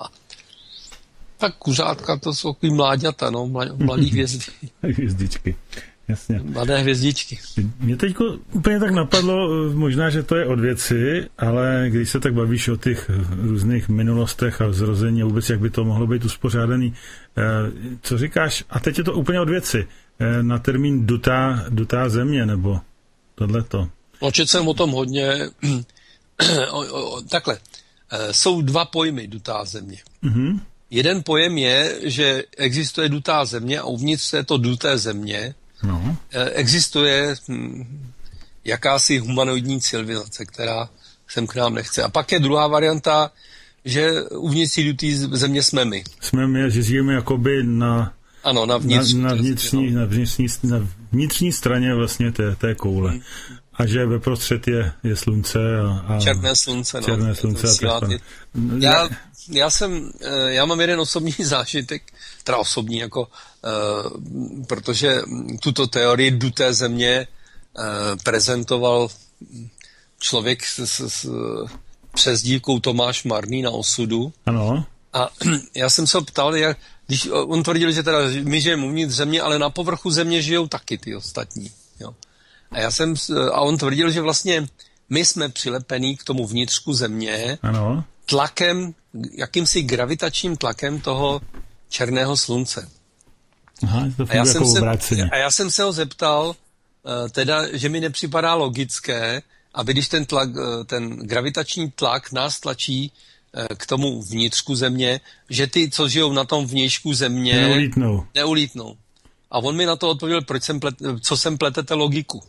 Tak kuřátka, to jsou takový mláďata, no, mladý hvězdy. Hvězdičky, jasně. Mladé hvězdičky. Mě teď úplně tak napadlo, možná, že to je od věci, ale když se tak bavíš o těch různých minulostech a zrození a vůbec, jak by to mohlo být uspořádaný, co říkáš, a teď je to úplně od věci, na termín dutá, dutá země, nebo tohleto? No, četl jsem o tom hodně. o, o, takhle, jsou dva pojmy dutá země. Mhm. Jeden pojem je, že existuje dutá země a uvnitř této duté země no. existuje hm, jakási humanoidní civilizace, která sem k nám nechce. A pak je druhá varianta, že uvnitř té duté země jsme my. Jsme my, že žijeme jakoby na, ano, na, vnitř, na, na, vnitřní, no. na, vnitřní, na vnitřní straně vlastně té, té koule. Hmm. A že veprostřed je, je slunce a, a černé slunce. Černé no, slunce a ty... Já, já jsem, já mám jeden osobní zážitek, teda osobní, jako, uh, protože tuto teorii duté země uh, prezentoval člověk s, s, s přezdívkou Tomáš Marný na Osudu. Ano. A já jsem se ho ptal, jak, když on tvrdil, že teda my žijeme uvnitř země, ale na povrchu země žijou taky ty ostatní. Jo. A, já jsem, a on tvrdil, že vlastně my jsme přilepení k tomu vnitřku země ano. tlakem, jakýmsi gravitačním tlakem toho černého slunce. Aha, to a, já jako se, a já jsem se ho zeptal, teda, že mi nepřipadá logické, aby když ten, tlak, ten gravitační tlak nás tlačí k tomu vnitřku země, že ty, co žijou na tom vnějšku země, neulítnou. neulítnou. A on mi na to odpověděl, proč jsem plet, co sem pletete logiku.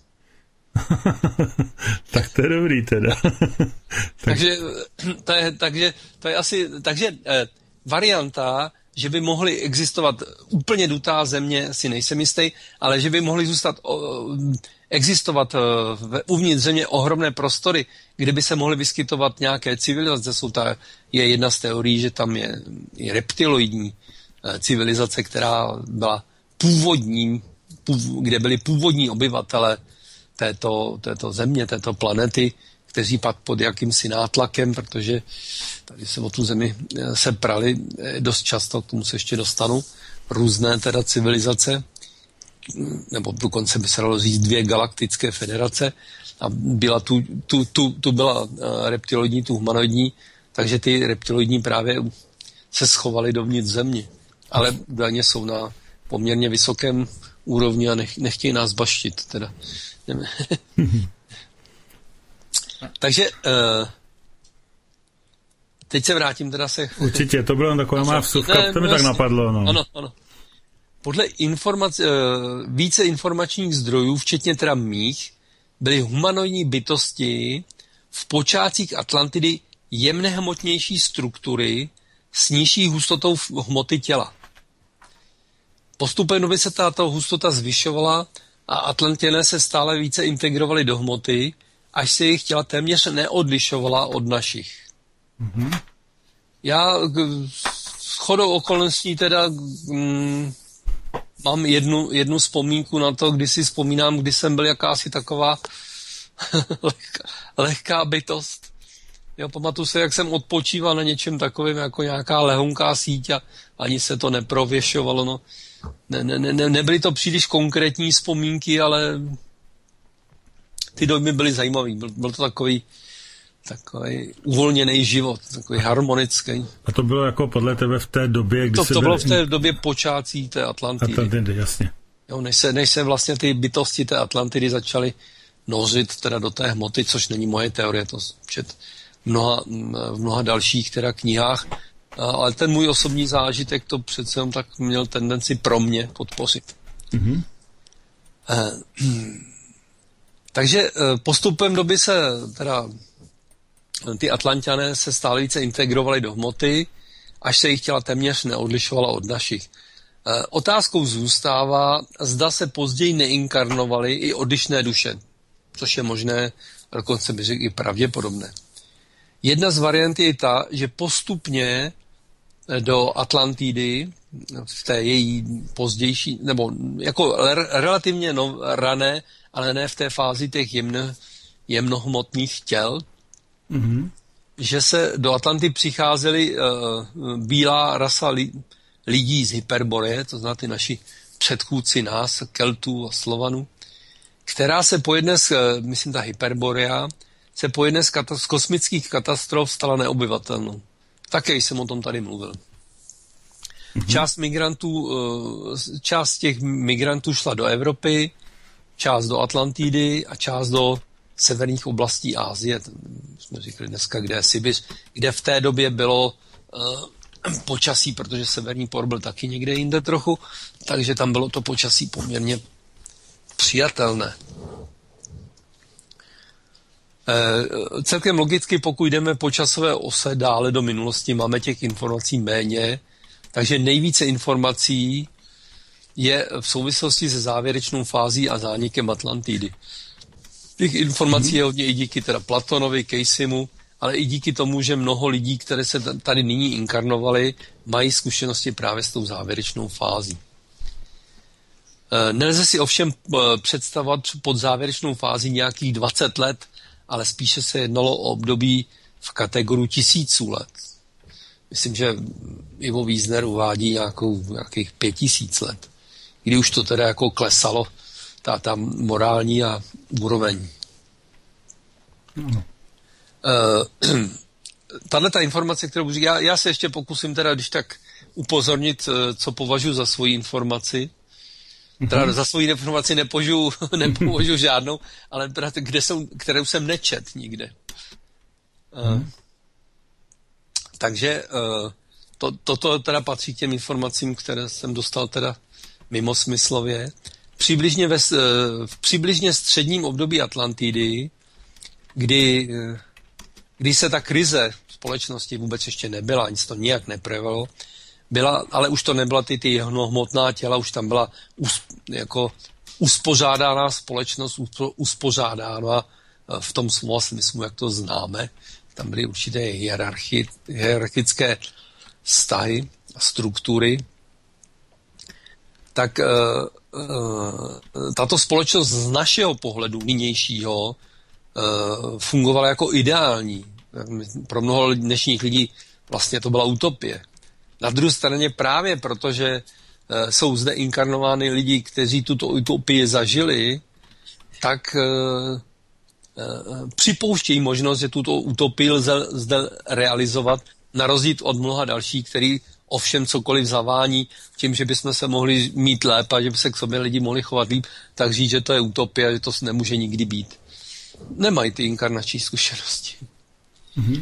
Tak to je dobrý teda. takže, to je, takže to je asi, takže eh, varianta, že by mohly existovat úplně dutá země, si nejsem jistý, ale že by mohly zůstat o, existovat eh, uvnitř země ohromné prostory, kde by se mohly vyskytovat nějaké civilizace. Jsou ta, je jedna z teorií, že tam je, je reptiloidní eh, civilizace, která byla původním, pův, kde byli původní obyvatele této, této země, této planety, kteří pak pod jakýmsi nátlakem, protože tady se o tu zemi se prali dost často, k tomu se ještě dostanu, různé teda civilizace, nebo dokonce by se dalo říct dvě galaktické federace a byla tu, tu, tu, tu byla reptiloidní, tu humanoidní, takže ty reptiloidní právě se schovaly dovnitř země. Ale údajně jsou na poměrně vysokém úrovni a nech, nechtějí nás baštit teda. Takže uh, teď se vrátím teda se... Určitě, to byla taková má vsuvka, to mi tak napadlo. No. Ano, ano. Podle informac, uh, více informačních zdrojů, včetně teda mých, byly humanoidní bytosti v počátcích Atlantidy jemné hmotnější struktury s nižší hustotou hmoty těla. Postupem doby se tato hustota zvyšovala a Atlanťané se stále více integrovali do hmoty, až se jejich těla téměř neodlišovala od našich. Mm-hmm. Já shodou okolností teda mm, mám jednu, jednu vzpomínku na to, kdy si vzpomínám, kdy jsem byl jakási taková lehká, lehká bytost. Jo, pamatuju se, jak jsem odpočíval na něčem takovém, jako nějaká lehonká síť a ani se to neprověšovalo, no. Ne, ne, ne, nebyly to příliš konkrétní vzpomínky, ale ty doby byly zajímavý. Byl, byl to takový, takový uvolněný život, takový harmonický. A to bylo jako podle tebe v té době, kdy to, se to byl... bylo v té době počátcí té Atlantidy. Atlantidy, jasně. Jo, než, se, než se vlastně ty bytosti té Atlantidy začaly nořit teda do té hmoty, což není moje teorie, to čet v mnoha, v mnoha dalších teda knihách, ale ten můj osobní zážitek to přece jenom tak měl tendenci pro mě podpořit. Mm-hmm. Eh, takže postupem doby se teda ty Atlanťané se stále více integrovali do hmoty, až se jich těla téměř neodlišovala od našich. Eh, otázkou zůstává, zda se později neinkarnovaly i odlišné duše, což je možné, dokonce bych řekl i pravděpodobné. Jedna z variant je ta, že postupně do Atlantidy, v té její pozdější, nebo jako relativně no, rané, ale ne v té fázi těch jemno, jemnohmotných těl, mm-hmm. že se do Atlanty přicházely uh, bílá rasa li, lidí z Hyperboreje, to znamená ty naši předchůdci nás, Keltů a Slovanů, která se po jedné z, myslím ta Hyperborea, se po jedné z, kata- z kosmických katastrof stala neobyvatelnou. Také jsem o tom tady mluvil. Mm-hmm. Část migrantů, část těch migrantů šla do Evropy, část do Atlantidy a část do severních oblastí Asie. Jsme říkali dneska, kde je Sibiř, kde v té době bylo uh, počasí, protože severní pol byl taky někde jinde trochu, takže tam bylo to počasí poměrně přijatelné. E, celkem logicky, pokud jdeme po časové ose dále do minulosti, máme těch informací méně, takže nejvíce informací je v souvislosti se závěrečnou fází a zánikem Atlantidy. Těch informací je hodně i díky teda Platonovi, Caseymu, ale i díky tomu, že mnoho lidí, které se tady nyní inkarnovali, mají zkušenosti právě s tou závěrečnou fází. Nelze si ovšem představovat pod závěrečnou fází nějakých dvacet let, ale spíše se jednalo o období v kategorii tisíců let. Myslím, že Ivo Wiesner uvádí nějakou, nějakých pět tisíc let, kdy už to teda jako klesalo, ta, ta morální a úroveň. Mm. Uh, tahle ta informace, kterou říkám, já, já se ještě pokusím teda, když tak upozornit, co považuji za svoji informaci. Teda mm-hmm. za svoji informaci nepožiju, nepovažuji žádnou, ale teda, kde jsou, kterou jsem nečet nikde. Mm. Uh, takže uh, to, toto teda patří k těm informacím, které jsem dostal teda mimo smyslově. Přibližně ve, v přibližně středním období Atlantidy, kdy, kdy se ta krize společnosti vůbec ještě nebyla, ani se to nijak neprojevilo, byla, ale už to nebyla ty, ty hmotná těla, už tam byla us, jako uspořádaná společnost, uspo, uspořádána v tom slova smyslu, jak to známe. Tam byly určité hierarchi, hierarchické vztahy a struktury. Tak uh, uh, tato společnost z našeho pohledu nynějšího uh, fungovala jako ideální. Pro mnoho dnešních lidí vlastně to byla utopie. Na druhé straně právě protože uh, jsou zde inkarnovány lidi, kteří tuto utopii zažili, tak uh, uh, připouštějí možnost, že tuto utopii lze zde realizovat, na rozdíl od mnoha dalších, který ovšem cokoliv zavání tím, že bychom se mohli mít lépe a že by se k sobě lidi mohli chovat líp, tak říct, že to je utopie, že to nemůže nikdy být. Nemají ty inkarnační zkušenosti. Mm-hmm.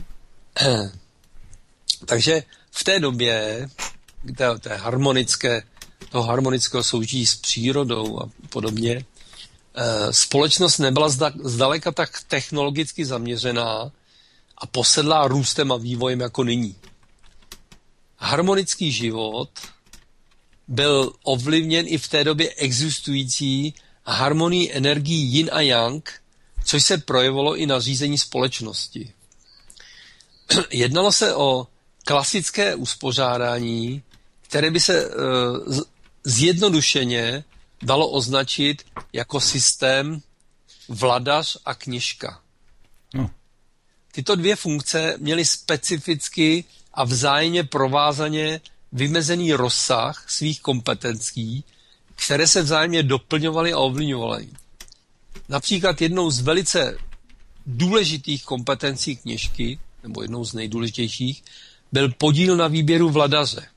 Takže v té době té, té harmonické, toho harmonického soužití s přírodou a podobně, společnost nebyla zdaleka tak technologicky zaměřená a posedlá růstem a vývojem jako nyní. Harmonický život byl ovlivněn i v té době existující harmonii energií yin a yang, což se projevilo i na řízení společnosti. Jednalo se o klasické uspořádání, které by se e, zjednodušeně dalo označit jako systém vladař a kněžka. No. Tyto dvě funkce měly specificky a vzájemně provázaně vymezený rozsah svých kompetencí, které se vzájemně doplňovaly a ovlivňovaly. například jednou z velice důležitých kompetencí kněžky, nebo jednou z nejdůležitějších, byl podíl na výběru vladaře.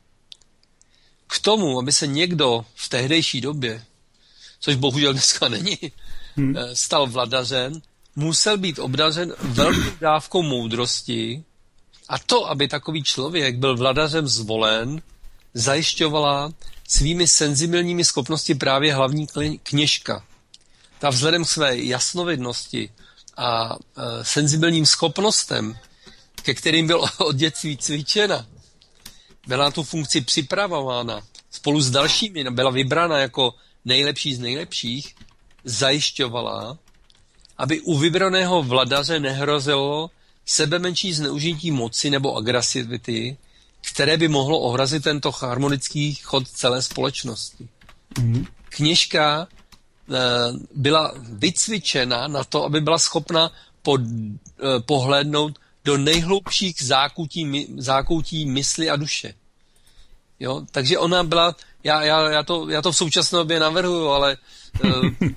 K tomu, aby se někdo v tehdejší době, což bohužel dneska není, hmm. stal vladařem, musel být obdařen velkou dávkou moudrosti a to, aby takový člověk byl vladařem zvolen, zajišťovala svými senzibilními schopnosti právě hlavní kněžka. Ta vzhledem k své jasnovidnosti a e, senzibilním schopnostem, ke kterým byl od dětství cvičena, byla na tu funkci připravována, spolu s dalšími byla vybrána jako nejlepší z nejlepších, zajišťovala, aby u vybraného vladaře nehrozilo sebemenší zneužití moci nebo agresivity, které by mohlo ohrazit tento harmonický chod celé společnosti. Mm. Kněžka e, byla vycvičena na to, aby byla schopna pod, e, pohlédnout do nejhloubších zákoutí, my, zákoutí mysli a duše. Jo? Takže ona byla, já, já, já, to, já to v současné době navrhuju, ale e,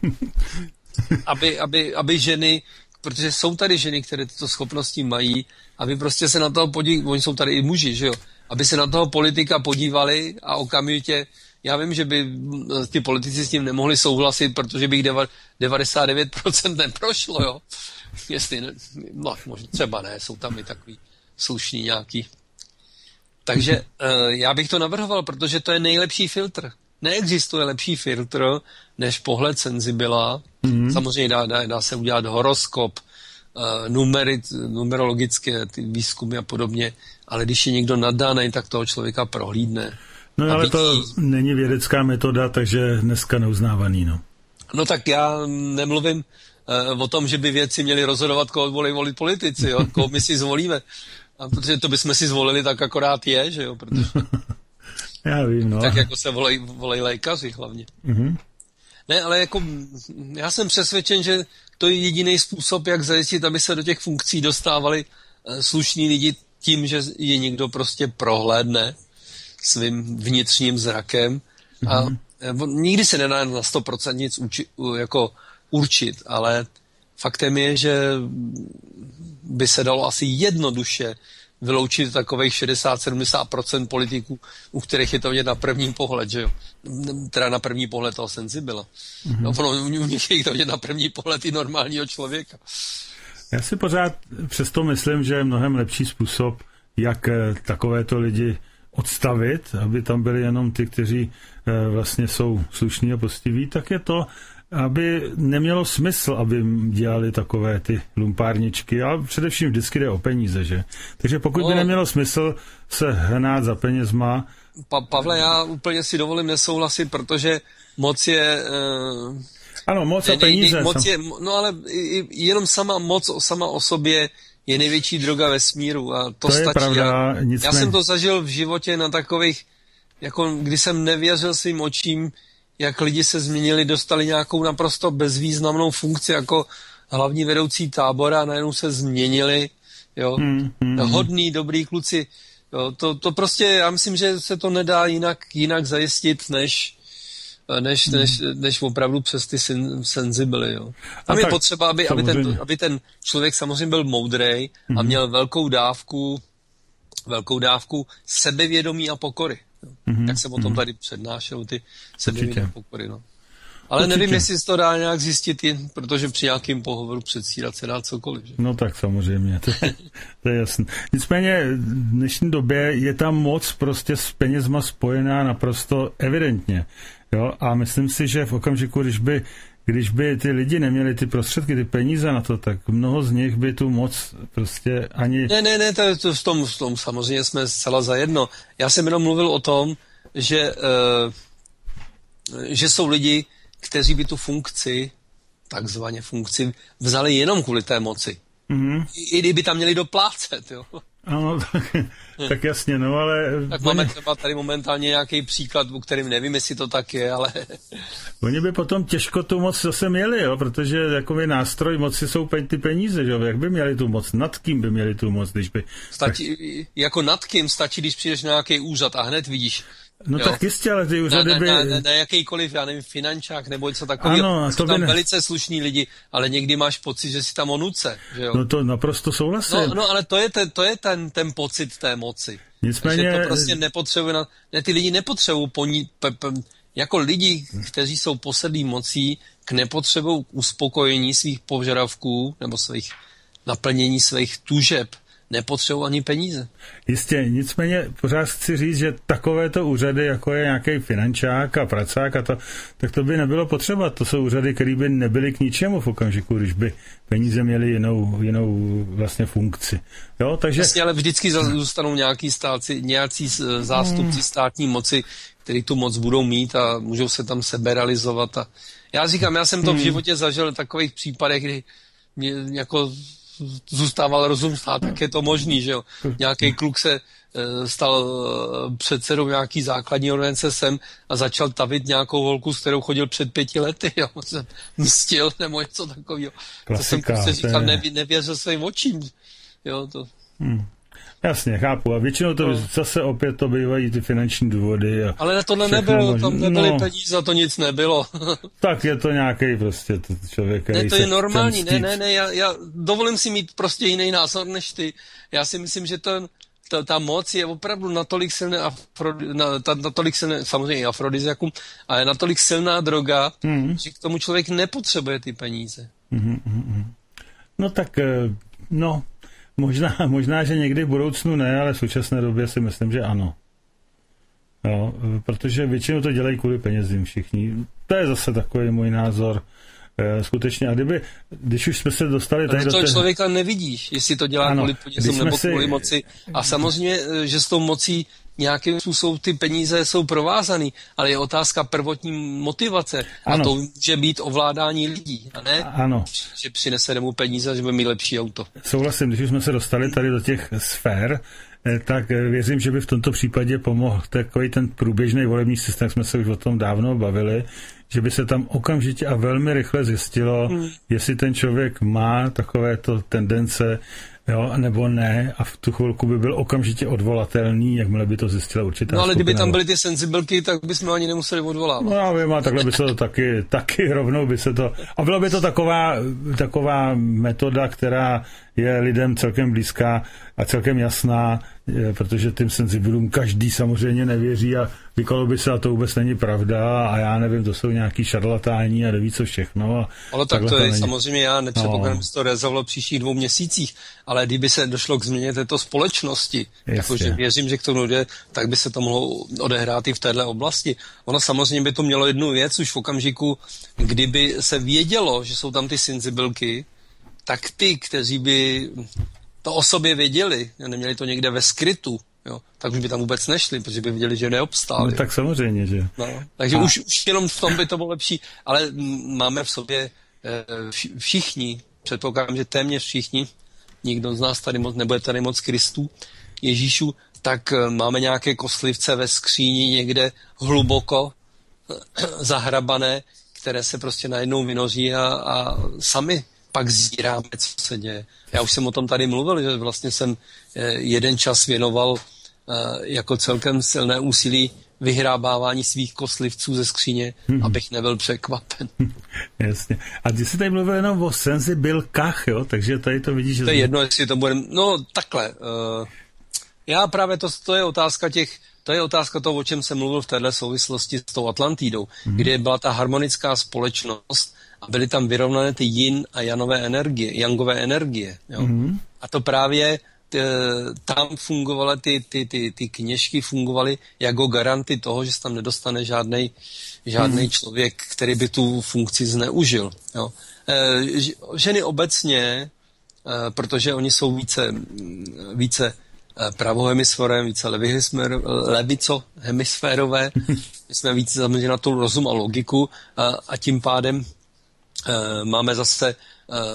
aby, aby, aby ženy, protože jsou tady ženy, které tyto schopnosti mají, aby prostě se na toho podívali, oni jsou tady i muži, že jo, aby se na toho politika podívali a okamžitě, já vím, že by ty politici s tím nemohli souhlasit, protože by jich devadesát devět procent neprošlo, jo. Jestli ne, no, možná třeba ne, jsou tam i takový slušný nějaký. Takže já bych to navrhoval, protože to je nejlepší filtr. Neexistuje lepší filtr, než pohled senzibila. Mm-hmm. Samozřejmě dá, dá, dá se udělat horoskop, uh, numerit, numerologické ty výzkumy a podobně, ale když je někdo naddaný, tak toho člověka prohlídne. No ale vidí... to není vědecká metoda, takže dneska neuznávaný, no. No tak já nemluvím uh, o tom, že by vědci měli rozhodovat, koho volí volit politici, jo? Koho my si zvolíme. A protože to bychom si zvolili, tak akorát je, že jo, protože... Já vím, no. Tak jako se volej, volej lékaři hlavně. Mm-hmm. Ne, ale jako já jsem přesvědčen, že to je jediný způsob, jak zajistit, aby se do těch funkcí dostávali slušní lidi tím, že je někdo prostě prohlédne svým vnitřním zrakem. Mm-hmm. A nikdy se nedá na sto procent nic uči, jako určit, ale faktem je, že by se dalo asi jednoduše vyloučit takových šedesát až sedmdesát procent politiků, u kterých je to vidět na první pohled, že jo? Teda na první pohled toho senzibila. Mm-hmm. No, ono, u nich je to vidět na první pohled i normálního člověka. Já si pořád přesto myslím, že je mnohem lepší způsob, jak takovéto lidi odstavit, aby tam byli jenom ty, kteří vlastně jsou slušní a poctiví, tak je to, aby nemělo smysl, aby dělali takové ty lumpárničky, ale především vždycky jde o peníze, že? Takže pokud no, by nemělo smysl se hnát za penězma... Pa, Pavle, já úplně si dovolím nesouhlasit, protože moc je... Uh, ano, moc a peníze. Ne, moc je, no ale jenom sama moc sama o sobě je největší droga vesmíru a to, to stačí. Je pravda, já, nicméně... já jsem to zažil v životě na takových, jako kdy jsem nevěřil svým očím, jak lidi se změnili, dostali nějakou naprosto bezvýznamnou funkci jako hlavní vedoucí tábora a najednou se změnili, jo, hmm, hmm. hodný, dobrý kluci, jo, to, to prostě, já myslím, že se to nedá jinak, jinak zajistit, než, než, hmm. než, než opravdu přes ty sen, senzibily, jo. Tam je potřeba, aby, aby, ten, aby ten člověk samozřejmě byl moudrej hmm. a měl velkou dávku, velkou dávku sebevědomí a pokory. Mm-hmm. Jak jsem o tom tady přednášel, ty sebevědomí pokory, no. Ale Určitě. Nevím, jestli se to dá nějak zjistit, jen, protože při nějakým pohovoru předstírat se dá cokoliv. Že? No tak samozřejmě, to je, to je jasné. Nicméně v dnešní době je tam moc prostě s penězma spojená naprosto evidentně. Jo? A myslím si, že v okamžiku, když by Když by ty lidi neměli ty prostředky, ty peníze na to, tak mnoho z nich by tu moc prostě ani... Ne, ne, ne, to, to v, tom, v tom samozřejmě jsme zcela zajedno. Já jsem jenom mluvil o tom, že, uh, že jsou lidi, kteří by tu funkci, takzvaně funkci, vzali jenom kvůli té moci. Mm-hmm. I, I kdyby tam měli doplácet, jo. Ano, tak, tak jasně, no, ale... Tak máme třeba tady momentálně nějaký příklad, u kterým nevím, jestli to tak je, ale... Oni by potom těžko tu moc zase měli, jo, protože takový nástroj moci jsou ty peníze, jo, jak by měli tu moc, nad kým by měli tu moc, když by... Stačí, jako nad kým stačí, když přijdeš na nějaký úřad a hned vidíš No jo. tak jistě, ale ty úřady na, by... na, na, na jakýkoliv, já nevím, finančák nebo něco takového. Ano, jsou to tam ne... velice slušní lidi, ale někdy máš pocit, že si tam onuce, že jo? No to naprosto souhlasím. No, no ale to je, ten, to je ten, ten pocit té moci. Nicméně... Takže to prostě nepotřebuje, na... ne, ty lidi nepotřebují poní... Pe, pe, jako lidi, kteří jsou posedlí mocí, k nepotřebují uspokojení svých požadavků nebo svých naplnění svých tužeb, nepotřebují ani peníze. Jistě, nicméně pořád chci říct, že takovéto úřady, jako je nějaký finančák a pracák a to, tak to by nebylo potřeba. To jsou úřady, které by nebyly k ničemu v okamžiku, když by peníze měly jinou, jinou vlastně funkci. Jo, takže... Jasně, ale vždycky zůstanou nějaký státci, nějací zástupci státní moci, který tu moc budou mít a můžou se tam seberealizovat. A já říkám, já jsem to v životě zažil v takových případech, kdy mě jako zůstával rozum stát, tak je to možný, že jo. Nějaký kluk se stal předsedou nějaký základní organizace sem a začal tavit nějakou holku, s kterou chodil před pěti lety, jo. Se mstil nebo něco takového. To jsem prostě říkal, nevě, nevěřil svým očím, jo, to... Hmm. Jasně, chápu. A většinou to no. zase opět to bývají ty finanční důvody. A ale na tohle nebylo, tam nebyly no. peníze, a to nic nebylo. Tak je to nějaký prostě člověk, který ne, to je normální, ne, ne, ne, já, já dovolím si mít prostě jiný názor než ty. Já si myslím, že to, ta, ta moc je opravdu natolik silná, afro, na, ta, natolik silná, samozřejmě afrodiziakum, ale je natolik silná droga, mm. že k tomu člověk nepotřebuje ty peníze. Mm, mm, mm. No tak, no... Možná, možná, že někdy v budoucnu ne, ale v současné době si myslím, že ano. Jo, protože většinou to dělají kvůli penězím všichni. To je zase takový můj názor. E, skutečně. A kdyby, když už jsme se dostali tady do toho té... člověka nevidíš, jestli to dělá ano, kvůli penězům nebo si... kvůli moci. A samozřejmě, že s tou mocí nějakým způsobem ty peníze jsou provázaný, ale je otázka prvotní motivace. Ano. A to může být ovládání lidí, a ne, ano. že přinese mu peníze a že bude mít lepší auto. Souhlasím, když už jsme se dostali tady do těch sfér, tak věřím, že by v tomto případě pomohl takový ten průběžný volební systém, jsme se už o tom dávno bavili, že by se tam okamžitě a velmi rychle zjistilo, hmm. jestli ten člověk má takovéto tendence, jo, nebo ne, a v tu chvilku by byl okamžitě odvolatelný, jakmile by to zjistila určitá No ale skupina. kdyby tam byly ty senzibilky, tak bychom ani nemuseli odvolávat. No já vím, a takhle by se to taky, taky rovnou by se to... A byla by to taková, taková metoda, která je lidem celkem blízká a celkem jasná, protože tím senzibilům každý samozřejmě nevěří a vykolo by se, a to vůbec není pravda a já nevím, to jsou nějaký šarlatáni a neví co všechno. A ale tak to je není. Samozřejmě, já nepředpokládám, že no. to rezavalo v příštích dvou měsících, ale kdyby se došlo k změně této společnosti, jakože věřím, že k tomu jde, tak by se to mohlo odehrát i v téhle oblasti. Ono samozřejmě by to mělo jednu věc, už v okamžiku, kdyby se vědělo, že jsou tam ty senzibilky, tak ty, kteří by to o sobě věděli, neměli to někde ve skrytu, jo, tak už by tam vůbec nešli, protože by věděli, že neobstáli. No tak samozřejmě, že. No, takže už, už jenom v tom by to bylo lepší, ale máme v sobě všichni, předpokládám, že téměř všichni, nikdo z nás tady moc, nebude tady moc Kristů, Ježíšů, tak máme nějaké koslivce ve skříni někde hluboko zahrabané, které se prostě najednou vynoří a, a sami pak zíráme, co se děje. Já už jsem o tom tady mluvil, že vlastně jsem jeden čas věnoval jako celkem silné úsilí vyhrábávání svých koslivců ze skříně, hmm. abych nebyl překvapen. Jasně. A ty jsi tady mluvil jenom o senzibilkách, jo? Takže tady to vidíš, že... To je jedno, jestli to bude... No, takhle. Uh, já právě to, to je otázka těch... To je otázka toho, o čem jsem mluvil v této souvislosti s tou Atlantidou, hmm. kde byla ta harmonická společnost a byly tam vyrovnané ty yin a janové energie, yangové energie. Jo? Hmm. A to právě t, tam fungovaly ty, ty, ty, ty kněžky fungovaly jako garanty toho, že se tam nedostane žádnej, žádnej hmm. člověk, který by tu funkci zneužil. Jo? E, ženy obecně, e, protože oni jsou více, více pravohemisférem, více levicohemisférové, my jsme více zaměřeni na tu rozum a logiku a, a tím pádem e, máme zase e,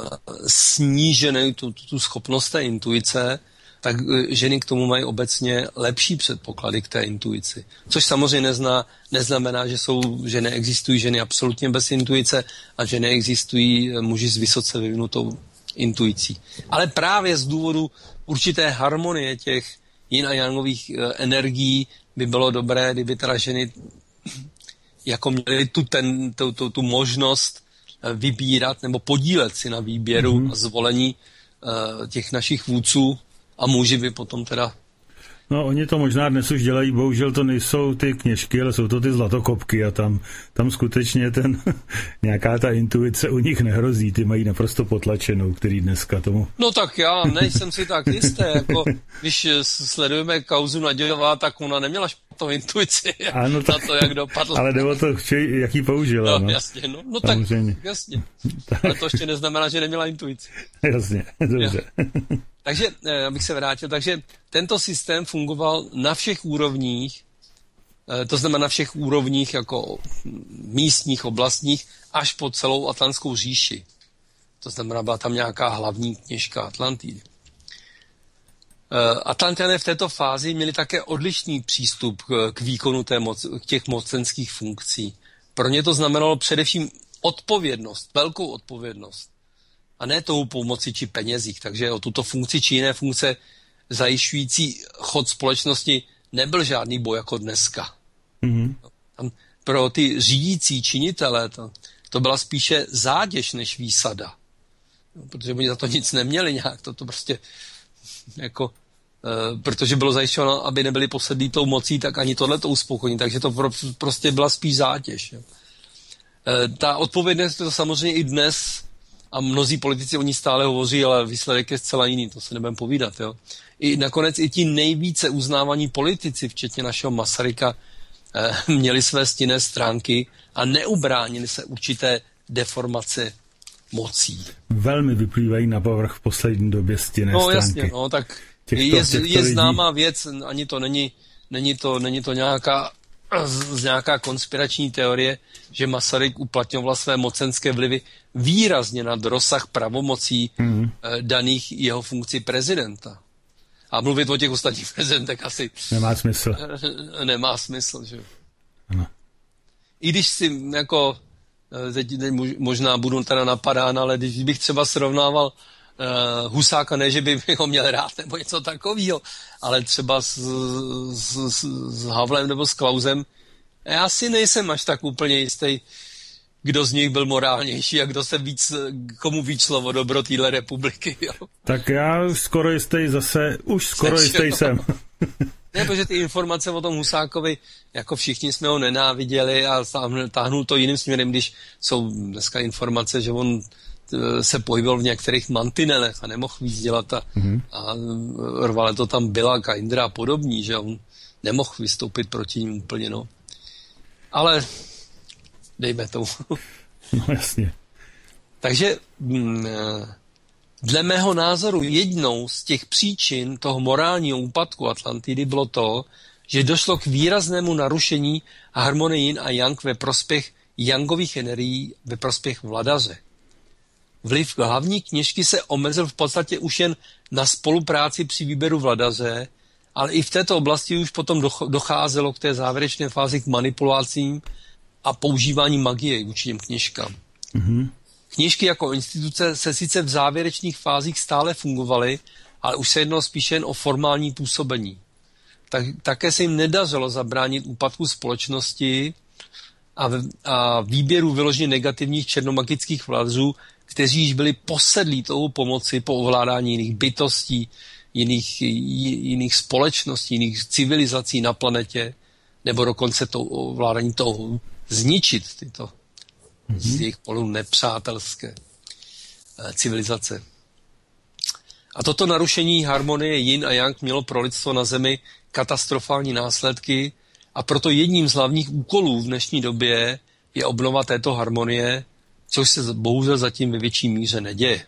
sníženou tu, tu, tu schopnost té intuice, tak ženy k tomu mají obecně lepší předpoklady k té intuici. Což samozřejmě nezná, neznamená, že, jsou, že neexistují ženy absolutně bez intuice a že neexistují muži s vysoce vyvinutou intuicí. Ale právě z důvodu určité harmonie těch yin a yangových energií by bylo dobré, kdyby teda ženy jako měly tu, ten, tu, tu, tu možnost vybírat nebo podílet si na výběru mm-hmm. a zvolení uh, těch našich vůdců a muži by potom teda... No, oni to možná dnes už dělají, bohužel to nejsou ty kněžky, ale jsou to ty zlatokopky a tam, tam skutečně ten nějaká ta intuice u nich nehrozí, ty mají naprosto potlačenou, který dneska tomu... No tak já nejsem si tak jistý, jako když sledujeme kauzu Naďová, tak ona neměla špatnou intuici ano, tak, na to, jak dopadla. Ale jde o to, jaký použila. No, no. jasně, no, no tak, jasně. Ale to ještě neznamená, že neměla intuici. Jasně, dobře. Ja. Takže, abych se vrátil, takže tento systém fungoval na všech úrovních, to znamená na všech úrovních jako místních, oblastních, až po celou Atlantskou říši. To znamená, byla tam nějaká hlavní kněžka Atlantidy. Atlanťané v této fázi měli také odlišný přístup k výkonu té moc, k těch mocenských funkcí. Pro ně to znamenalo především odpovědnost, velkou odpovědnost. A ne tou pomoci či penězích. Takže o tuto funkci či jiné funkce zajišťující chod společnosti nebyl žádný boj jako dneska. Mm-hmm. Tam pro ty řídící činitele to, to byla spíše záděž než výsada. Protože oni za to nic neměli nějak. To, to prostě jako, e, protože bylo zajišťováno, aby nebyli posedlí tou mocí, tak ani tohle to uspokojení. Takže to pro, prostě byla spíš zátěž. Jo. E, ta odpovědnost to samozřejmě i dnes a mnozí politici o ní stále hovoří, ale výsledek je zcela jiný, to se nebudeme povídat. Jo. I nakonec i ti nejvíce uznávaní politici, včetně našeho Masaryka, eh, měli své stinné stránky a neubránili se určité deformace mocí. Velmi vyplývají na povrch v poslední době stinné no, stránky. No jasně, no, tak těchto, je, těchto je lidí. známá věc, ani to není, není to, není to nějaká z nějaká konspirační teorie, že Masaryk uplatňoval své mocenské vlivy výrazně nad rozsah pravomocí mm. daných jeho funkci prezidenta. A mluvit o těch ostatních prezidentech asi nemá smysl. Nemá smysl, že? Ano. I když si jako teď, teď možná budu teda napadán, ale když bych třeba srovnával Uh, Husáka, ne, že by ho měl rád nebo něco takového, ale třeba s, s, s, s Havlem nebo s Klausem, já si nejsem až tak úplně jistý, kdo z nich byl morálnější a kdo se víc, komu víc slovo dobro téhle republiky. Jo. Tak já už skoro jistý zase, už skoro jistý jsem. Ne, protože ty informace o tom Husákovi, jako všichni jsme ho nenáviděli a táhnul to jiným směrem, když jsou dneska informace, že on se pohybil v některých mantinelech a nemohl víc dělat a, mm-hmm. a rvale to tam byla Kaindra a podobní, že on nemohl vystoupit proti ním úplně, no. Ale dejme tomu. No jasně. Takže dle mého názoru jednou z těch příčin toho morálního úpadku Atlantidy bylo to, že došlo k výraznému narušení harmonie yin a yang ve prospěch yangových energií, ve prospěch vladaře. Vliv hlavní kněžky se omezil v podstatě už jen na spolupráci při výběru vladaře, ale i v této oblasti už potom docházelo k té závěrečné fázi k manipulacím a používání magie vůči těm kněžkám. Mm-hmm. Kněžky jako instituce se sice v závěrečných fázích stále fungovaly, ale už se jednalo spíše jen o formální působení. Tak, také se jim nedařilo zabránit úpadku společnosti a, v, a výběru vyloženě negativních černomagických vládců, kteří již byli posedlí tou pomoci po ovládání jiných bytostí, jiných, jiných společností, jiných civilizací na planetě, nebo dokonce to ovládání toho zničit tyto mm-hmm. z jejich pohledu nepřátelské civilizace. A toto narušení harmonie yin a yang mělo pro lidstvo na Zemi katastrofální následky a proto jedním z hlavních úkolů v dnešní době je obnova této harmonie, což se bohužel zatím ve větší míře neděje.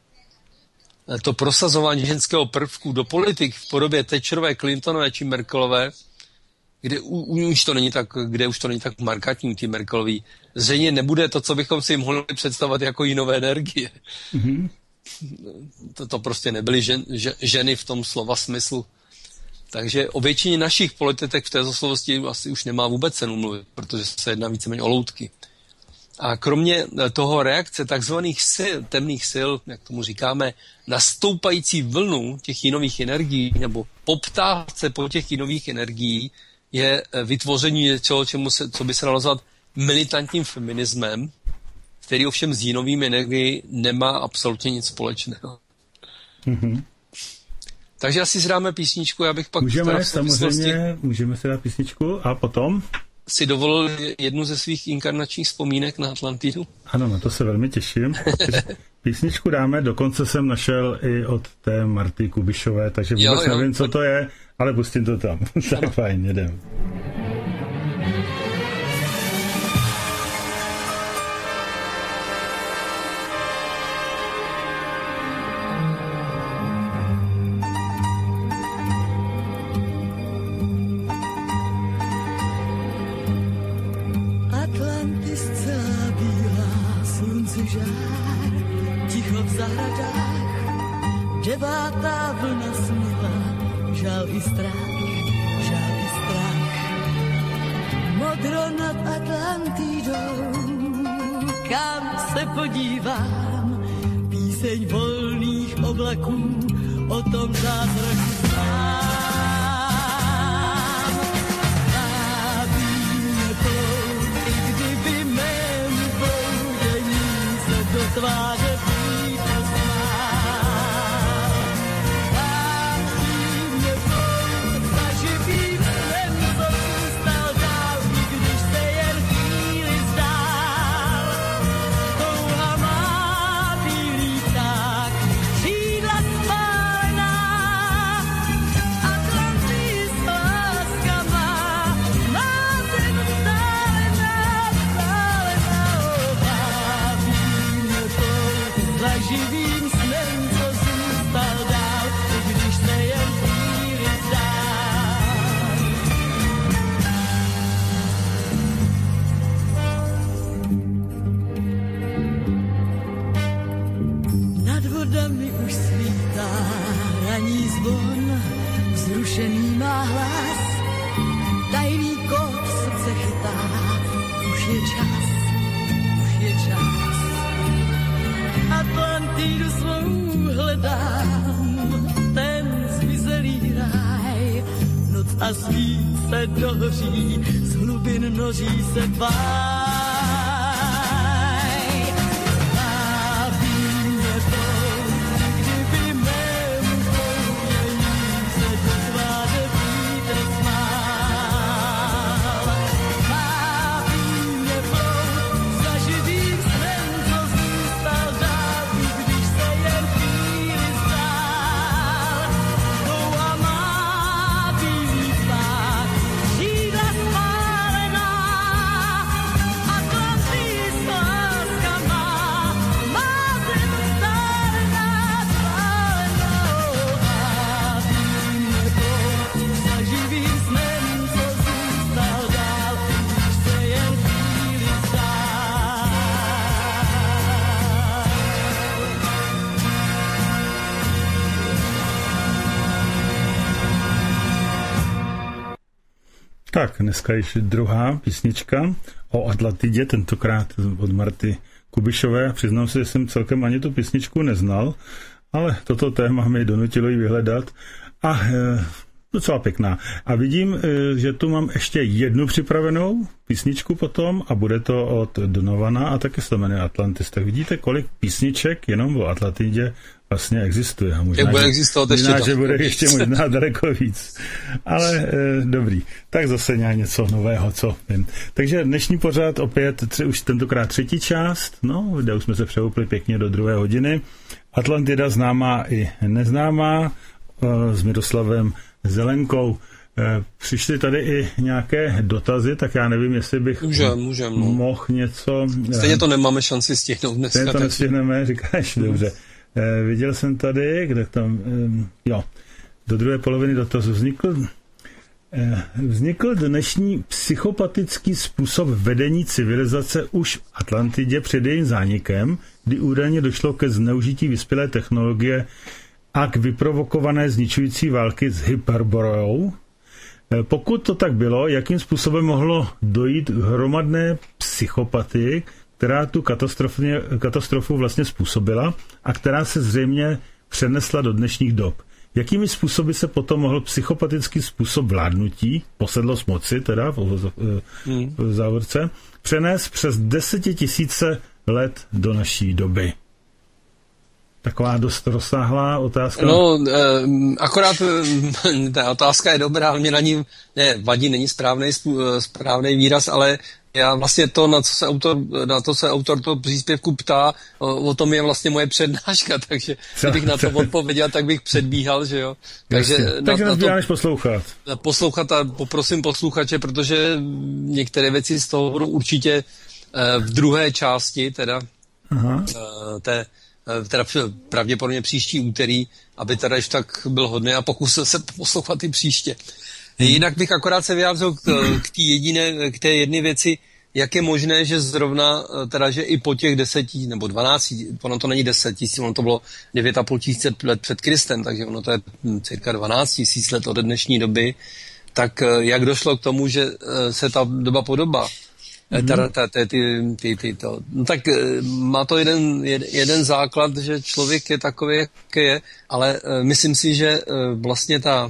To prosazování ženského prvku do politik v podobě Thatcherové, Clintonové či Merkelové, kde už to není tak, kde už to není tak markantní, ty Merkelový, zřejmě nebude to, co bychom si mohli představovat jako jinové energie. Mm-hmm. To, to prostě nebyly žen, ženy v tom slova smyslu. Takže o většině našich politek v této slovosti asi už nemá vůbec cenu mluvit, protože se jedná víceméně o loutky. A kromě toho reakce takzvaných sil, temných sil, jak tomu říkáme, na stoupající vlnu těch jinových energií nebo poptávce po těch jinových energií je vytvoření něčeho, čemu se, co by se dalo nazvat militantním feminismem, který ovšem s jinovými energií nemá absolutně nic společného. Mm-hmm. Takže asi si dáme písničku, já bych pak... Můžeme, samozřejmě, můžeme si dát písničku a potom... si dovolil jednu ze svých inkarnačních vzpomínek na Atlantidu? Ano, na to se velmi těším. Písničku dáme, dokonce jsem našel i od té Marty Kubišové, takže vůbec jo, jo, nevím, co to je, ale pustím to tam. Tak fajn, jedem. Devátá vlna směla, žal i strach, žal i strach. Modro nad Atlantidou, kam se podívám, píseň volných oblaků o tom zázraku znám. Záví mě proud, i kdyby mému proudění se do tváře vítr smál. Vzrušený má hlas, tajný kód srdce chytá, už je čas, už je čas. Atlantidu svou hledám, ten zmizelý ráj, noc a svít se dohoří, z hlubin noří se báj. Tak, dneska již druhá písnička o Atlantidě, tentokrát od Marty Kubišové. Přiznám se, že jsem celkem ani tu písničku neznal, ale toto téma mi donutilo ji vyhledat a e, docela pěkná. A vidím, e, že tu mám ještě jednu připravenou písničku potom a bude to od Donovana a taky se to jmenuje Atlantis. Tak vidíte, kolik písniček jenom o Atlantidě vlastně existuje. A možná, bude že, existovat možná, ještě, že bude ještě možná daleko víc. Ale e, dobrý. Tak zase nějak něco nového, co vím. Takže dnešní pořad opět tři, už tentokrát třetí část. No, kde už jsme se přehoupli pěkně do druhé hodiny. Atlantida známá i neznámá e, s Miroslavem Zelenkou. E, přišly tady i nějaké dotazy, tak já nevím, jestli bych můžem, můžem, no. mohl něco... Stejně to nemáme šanci stihnout dneska. Stejně to nestihneme, říkáš, dobře. Eh, viděl jsem tady, kde tam, eh, jo, do druhé poloviny dotazu vznikl, eh, vznikl dnešní psychopatický způsob vedení civilizace už v Atlantidě před jejím zánikem, kdy údajně došlo ke zneužití vyspělé technologie a k vyprovokované zničující války s Hyperboreou. Eh, pokud to tak bylo, jakým způsobem mohlo dojít k hromadné psychopatii, která tu katastrofu vlastně způsobila a která se zřejmě přenesla do dnešních dob. jakými způsoby se potom mohl psychopatický způsob vládnutí, posedlost moci, teda v, v, v, v závorce, přenést přes desetitisíce let do naší doby? Taková dost rozsáhlá otázka. No, akorát ta otázka je dobrá, ale mě na ní ne, vadí, není správný, správný výraz, ale já vlastně to, na co se autor, na to se autor toho příspěvku ptá, o, o tom je vlastně moje přednáška, takže kdybych na to odpověděl, tak bych předbíhal, že jo. Takže, na, takže na to, než poslouchat. Poslouchat a poprosím posluchače, protože některé věci z toho budou určitě v druhé části, teda Aha. té teda pravděpodobně příští úterý, aby teda ještě tak byl hodný a pokusil se poslouchat i příště. Hmm. Jinak bych akorát se vyjádřil k, k, té jediné, k té jedné věci, jak je možné, že zrovna, teda, že i po těch deseti nebo dvanácti, ono to není deset tisíc, ono to bylo devět a půl tisíce let před Kristem, takže ono to je cirka dvanáct tisíc let od dnešní doby, tak jak došlo k tomu, že se ta doba podobá. Mm-hmm. Teda, ta, ta, ty, ty, ty, to. No tak má to jeden, jeden základ, že člověk je takový, jaký je, ale uh, myslím si, že uh, vlastně ta,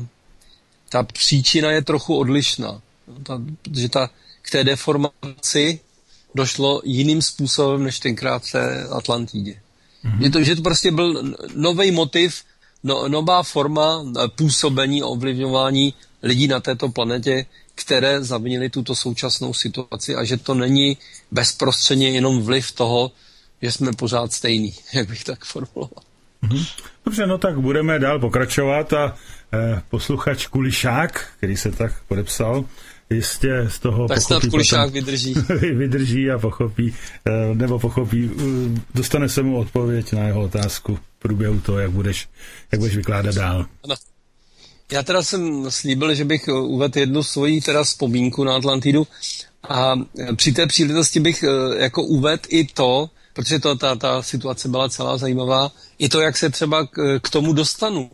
ta příčina je trochu odlišná. Ta, že ta, k té deformaci došlo jiným způsobem, než tenkrát v té Atlantidě. Mm-hmm. Je to, že to prostě byl nový motiv, no, nová forma působení a ovlivňování lidí na této planetě, které zavinily tuto současnou situaci a že to není bezprostředně jenom vliv toho, že jsme pořád stejný, jak bych tak formuloval. Mm-hmm. Dobře, no tak budeme dál pokračovat a eh, posluchač Kulišák, který se tak podepsal, jistě z toho tak snad Kulišák vydrží. vydrží a pochopí, eh, nebo pochopí, dostane se mu odpověď na jeho otázku v průběhu toho, jak budeš, jak budeš vykládat dál. Ano. Já teda jsem slíbil, že bych uvedl jednu svoji teda vzpomínku na Atlantidu a při té příležitosti bych jako uvedl i to, protože to, ta, ta situace byla celá zajímavá, i to, jak se třeba k, k tomu dostanu.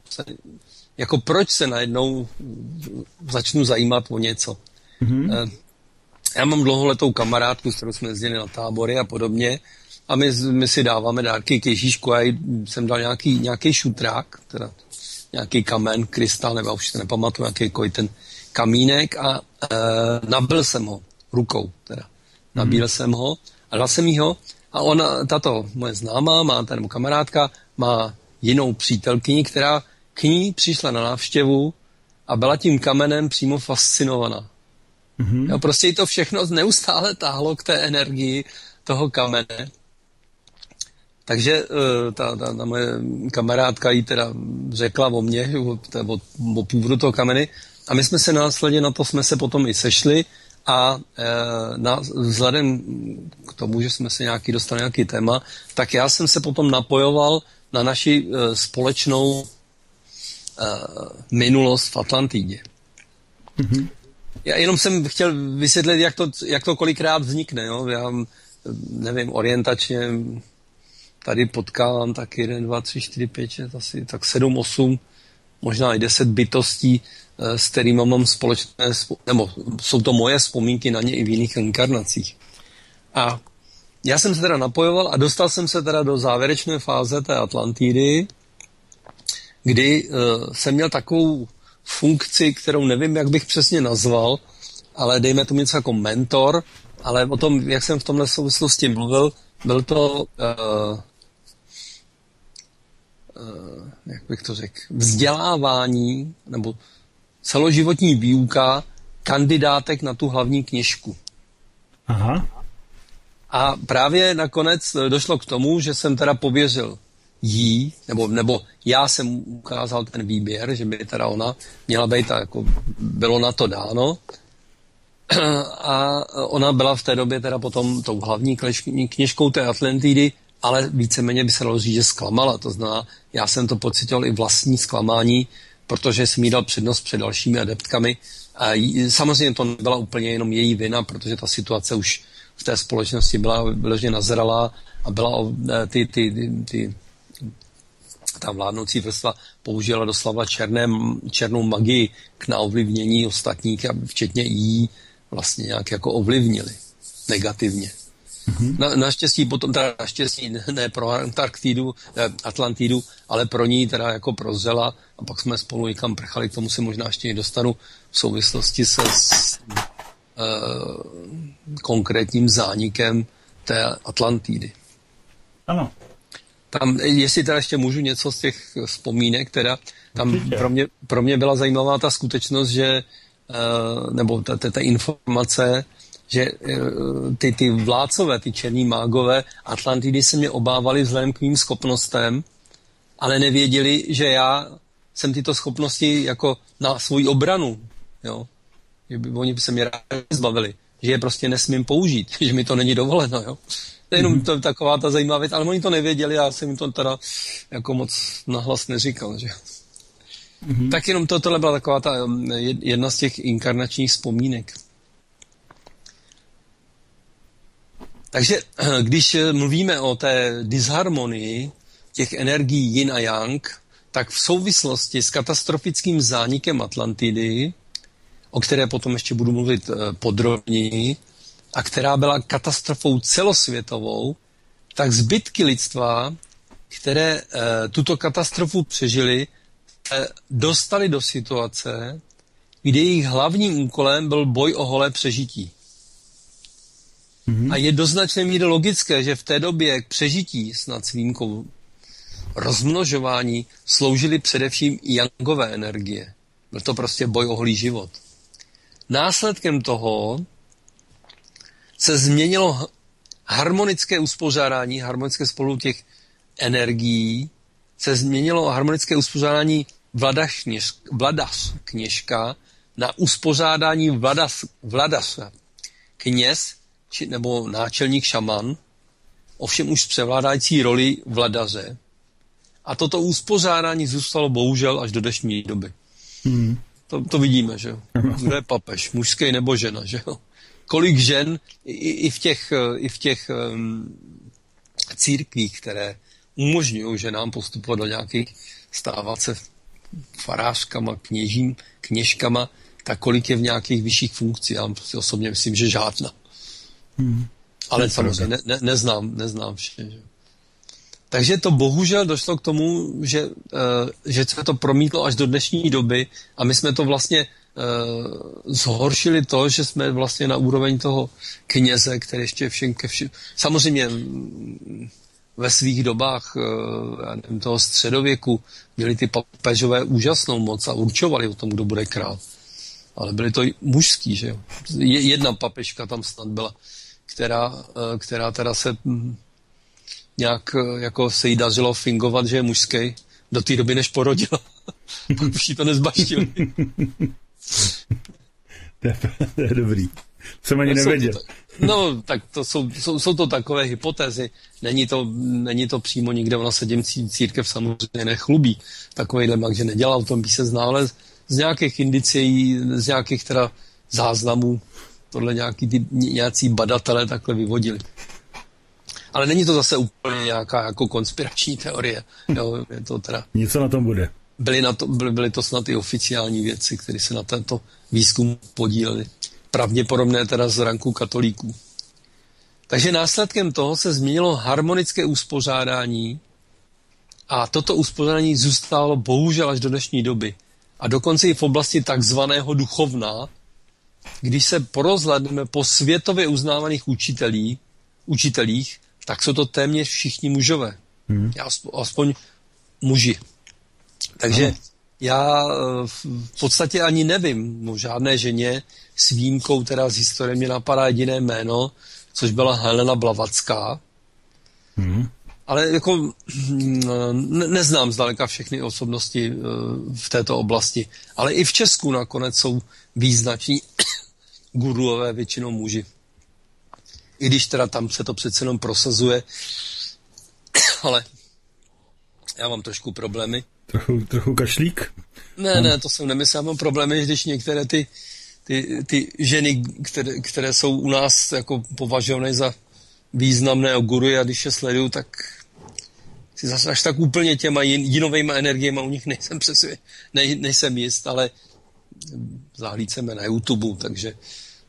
Jako proč se najednou začnu zajímat o něco. Mm-hmm. Já mám dlouholetou kamarádku, s kterou jsme jezdili na tábory a podobně a my, my si dáváme dárky k Ježíšku a já jsem dal nějaký, nějaký šutrák, teda nějaký kamen, krystal, nebo už se nepamatuju, nějaký ten kamínek a e, nabil jsem ho rukou, teda. Nabíl mm. jsem ho a dal jsem jí ho a ona, tato moje známá, má nebo kamarádka, má jinou přítelkyni, která k ní přišla na návštěvu a byla tím kamenem přímo fascinovaná. Mm. Jo, prostě jí to všechno neustále táhlo k té energii toho kamene. Takže ta, ta, ta moje kamarádka jí teda řekla o mně, o, o, o původu toho kameny a my jsme se následně na to jsme se potom i sešli a e, na, vzhledem k tomu, že jsme se nějaký dostali nějaký téma, tak já jsem se potom napojoval na naši e, společnou e, minulost v Atlantidě. Mm-hmm. Já jenom jsem chtěl vysvětlit, jak to, jak to kolikrát vznikne. Jo? Já nevím, orientačně tady potkávám tak jeden, dva, tři, čtyři, pět, šest, asi tak sedm, osm, možná i deset bytostí, s kterými mám společné, nebo jsou to moje vzpomínky na ně i v jiných inkarnacích. A já jsem se teda napojoval a dostal jsem se teda do závěrečné fáze té Atlantidy, kdy uh, jsem měl takovou funkci, kterou nevím, jak bych přesně nazval, ale dejme tomu něco jako mentor, ale o tom, jak jsem v tomhle souvislosti mluvil, byl to, uh, uh, jak bych to řekl, vzdělávání nebo celoživotní výuka kandidátek na tu hlavní kněžku. Aha. A právě nakonec došlo k tomu, že jsem teda pověřil jí, nebo, nebo já jsem ukázal ten výběr, že by teda ona měla být, a jako bylo na to dáno. A ona byla v té době teda potom tou hlavní kněžkou té Atlantidy, ale víceméně by se dalo říct, že zklamala. To znamená, já jsem to pocitoval i vlastní zklamání, protože jsem jí dal přednost před dalšími adeptkami. A samozřejmě to nebyla úplně jenom její vina, protože ta situace už v té společnosti byla vyloženě nazralá a byla ty, ty, ty, ty ta vládnoucí vrstva použila doslova černé, černou magii k naovlivnění ostatních, včetně jí vlastně nějak jako ovlivnili negativně. Mm-hmm. Na, naštěstí potom, teda naštěstí ne, ne pro Antarktidu, ne, Atlantidu, ale pro ní teda jako prozřela a pak jsme spolu někam prchali, k tomu se možná ještě dostanu v souvislosti se s uh, konkrétním zánikem té Atlantidy. Ano. Tam, jestli teda ještě můžu něco z těch vzpomínek, teda tam pro mě, pro mě byla zajímavá ta skutečnost, že uh, nebo ta, ta, ta informace, že uh, ty, ty vládcové, ty černí mágové Atlantidy se mě obávali vzhledem k mým schopnostem, ale nevěděli, že já jsem tyto schopnosti jako na svou obranu, jo, že by oni by se mě rádi zbavili, že je prostě nesmím použít, že mi to není dovoleno, jo. To je jenom to, taková ta zajímavá věc, ale oni to nevěděli a já jsem jim to teda jako moc nahlas neříkal, že. Mm-hmm. Tak jenom to, tohle byla taková ta jedna z těch inkarnačních vzpomínek. Takže když mluvíme o té disharmonii těch energií yin a yang, tak v souvislosti s katastrofickým zánikem Atlantidy, o které potom ještě budu mluvit podrobněji, a která byla katastrofou celosvětovou, tak zbytky lidstva, které e, tuto katastrofu přežili, se dostali do situace, kdy jejich hlavním úkolem byl boj o holé přežití. Mm-hmm. A je do značné míry logické, že v té době k přežití, snad s výjimkou rozmnožování, sloužily především yangové energie. Byl to prostě boj o holý život. Následkem toho se změnilo harmonické uspořádání, harmonické spolu těch energií, se změnilo harmonické uspořádání vladař, vladař kněžka na uspořádání vladař, vladaře. Kněz, či, nebo náčelník šaman, ovšem už s převládající roli vladaře. A toto uspořádání zůstalo bohužel až do dnešní doby. Hmm. To, to vidíme, že jo. Kdo je papež, mužský nebo žena, že jo. Kolik žen i, i v těch, i v těch um, církvích, které umožňují ženám postupovat do nějakých, stávat se farářkama, kněžím, kněžkama, tak kolik je v nějakých vyšších funkcích. Já si osobně myslím, že žádná. Hmm. Ale samozřejmě ne, ne, neznám, neznám vše. Že? Takže to bohužel došlo k tomu, že, uh, že se to promítlo až do dnešní doby a my jsme to vlastně Uh, zhoršili to, že jsme vlastně na úroveň toho kněze, který ještě všem ke všem... Samozřejmě ve svých dobách uh, já nevím, toho středověku měli ty papežové úžasnou moc a určovali o tom, kdo bude král. Ale byli to mužský, že jo. Jedna papežka tam snad byla, která, uh, která teda se hm, nějak uh, jako se jí dařilo fingovat, že je mužský do té doby, než porodila. Pak už jí to nezbaštili. To je, to je dobrý. Jsem ani nevěděl. To, no, tak to jsou, jsou, jsou to takové hypotézy. Není to, není to přímo nikde, ona se tím církev samozřejmě nechlubí. Takovejhle mak, že nedělal, o tom by se znal, ale z nějakých indicií, z nějakých teda záznamů, tohle nějaký ty, nějací badatelé takhle vyvodili. Ale není to zase úplně nějaká jako konspirační teorie. Jo, je to teda... Něco na tom bude. Byly, na to, byly, byly to snad i oficiální věci, které se na tento výzkum podílely. Pravděpodobné teda z ranku katolíků. Takže následkem toho se změnilo harmonické uspořádání a toto uspořádání zůstalo bohužel až do dnešní doby. A dokonce i v oblasti takzvaného duchovna, když se porozhlédneme po světově uznávaných učitelí, učitelích, tak jsou to téměř všichni mužové. Hmm. Aspoň muži. Takže ano. Já v podstatě ani nevím o žádné ženě s výjimkou, teda z historie mě napadá jediné jméno, což byla Helena Blavacká. Hmm. Ale jako ne, neznám zdaleka všechny osobnosti v této oblasti. Ale i v Česku nakonec jsou význační guruové většinou muži. I když teda tam se to přece jenom prosazuje. Ale já mám trošku problémy. Trochu, trochu kašlík? Ne, ne, to jsem nemyslel. Já mám problémy, když některé ty, ty, ty ženy, které, které jsou u nás jako považované za významné guruji a když je sleduju, tak si zase až tak úplně těma jin, jinovejma energiemi u nich nejsem přesvědčen, nej, nejsem jist, ale zahlídceme na YouTube, takže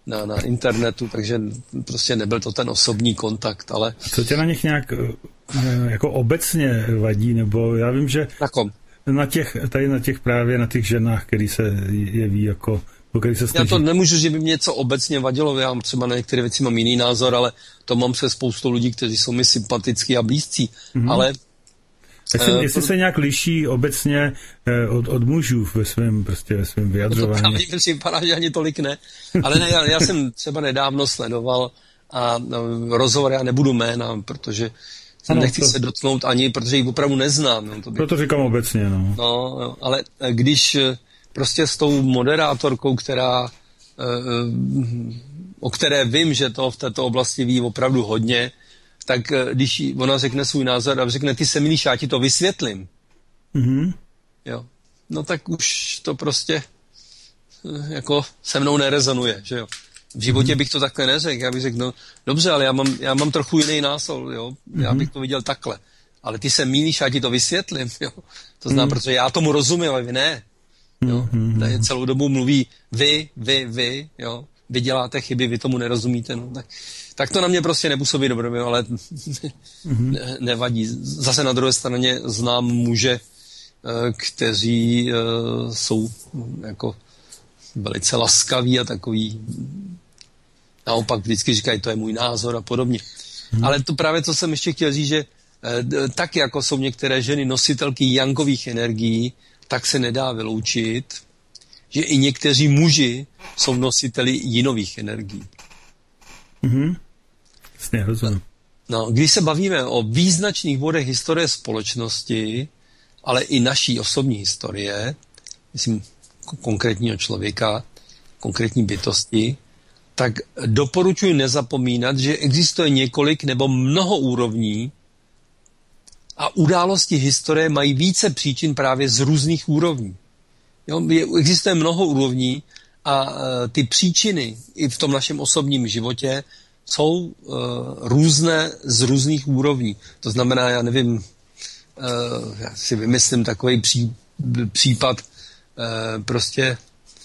na, na internetu, takže prostě nebyl to ten osobní kontakt, ale... Co tě na nich nějak jako obecně vadí, nebo já vím, že... Na kom? Na těch, tady na těch právě, na těch ženách, který se jeví jako... Který se Já to nemůžu, že by mě něco obecně vadilo, já třeba na některé věci mám jiný názor, ale to mám se spoustu lidí, kteří jsou mi sympatický a blízcí, mm-hmm. ale... Jestli, uh, jestli to... se nějak liší obecně uh, od, od mužů ve svém, prostě ve svém vyjadřování. To právě mi připadá, že ani tolik ne, ale ne, já, já jsem třeba nedávno sledoval a no, rozhovor, já nebudu jména, protože ano, nechci to... se dotknout ani, protože ji opravdu neznám. No, to by... Proto říkám obecně, no. No, no, ale když prostě s tou moderátorkou, která, o které vím, že to v této oblasti ví opravdu hodně, tak když ona řekne svůj názor a řekne, ty se milíš, já ti to vysvětlím. Mm-hmm. Jo. No tak už to prostě jako se mnou nerezonuje, že jo. V životě mm-hmm. bych to takhle neřekl, já bych řekl, no dobře, ale já mám, já mám trochu jiný názor, jo. Já mm-hmm. bych to viděl takhle. Ale ty se mýlíš, já ti to vysvětlím, jo. To znamená, mm-hmm. protože já tomu rozumím, ale vy ne. Jo. Mm-hmm. Tady celou dobu mluví vy, vy, vy, jo. Vy děláte chyby, vy tomu nerozumíte, no. Tak, tak to na mě prostě nepůsobí dobře, ale mm-hmm. ne, nevadí. Zase na druhé straně znám muže, kteří jsou jako velice laskaví a takový naopak vždycky říkají, to je můj názor a podobně. Hmm. Ale to právě, co jsem ještě chtěl říct, že e, tak jako jsou některé ženy nositelky jangových energií, tak se nedá vyloučit, že i někteří muži jsou nositeli jinových energií. Mhm. Jasně, rozumím. No, když se bavíme o význačných bodech historie společnosti, ale i naší osobní historie, myslím konkrétního člověka, konkrétní bytosti, tak doporučuji nezapomínat, že existuje několik nebo mnoho úrovní a události historie mají více příčin právě z různých úrovní. Jo, existuje mnoho úrovní a uh, ty příčiny i v tom našem osobním životě jsou uh, různé z různých úrovní. To znamená, já nevím, uh, já si vymyslím takový pří, případ, uh, prostě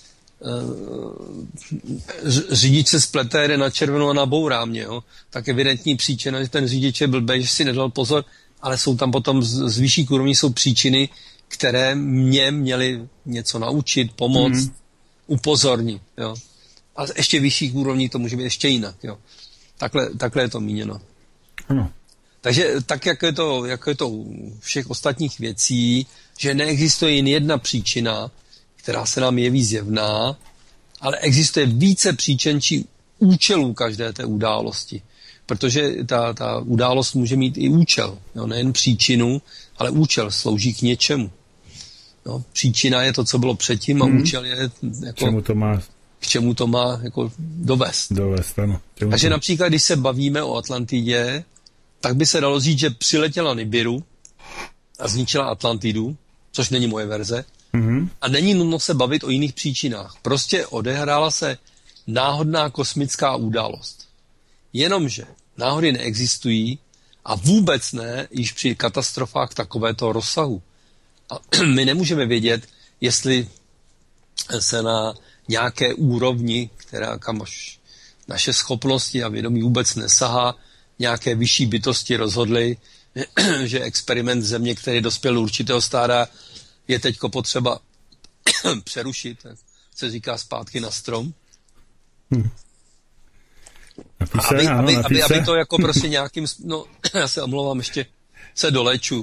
řidič se splete, jde na červenou a nabourá mě, jo. Tak evidentní příčina, že ten řidič je blbej, že si nedal pozor, ale jsou tam potom z, z vyšších úrovní jsou příčiny, které mě měly něco naučit, pomoct, mm. upozornit, jo. A ještě vyšších úrovní to může být ještě jinak, jo. Takhle, takhle je to míněno. Ano. Takže tak, jak je to, jak je to u všech ostatních věcí, že neexistuje jen jedna příčina, která se nám jeví zjevná, ale existuje více příčin či účelů každé té události. Protože ta, ta událost může mít i účel. Jo? Nejen příčinu, ale účel slouží k něčemu. Jo? Příčina je to, co bylo předtím a mm. účel je jako, čemu to má? k čemu to má jako dovést. Dovést, ano. Čemu Takže to... například, když se bavíme o Atlantidě, tak by se dalo říct, že přiletěla Nibiru a zničila Atlantidu, což není moje verze, mm-hmm. a není nutno se bavit o jiných příčinách. Prostě odehrála se náhodná kosmická událost. Jenomže náhody neexistují a vůbec ne již při katastrofách takovéto rozsahu. A my nemůžeme vědět, jestli se na nějaké úrovni, která kam až naše schopnosti a vědomí vůbec nesahá, nějaké vyšší bytosti rozhodly, že experiment Země, který dospěl do určitého stáda, je teďko potřeba přerušit, se říká zpátky na strom. Hmm. Napíše, aby, ano, aby, aby, aby to jako prostě nějakým, no já se omlouvám, ještě se doleču.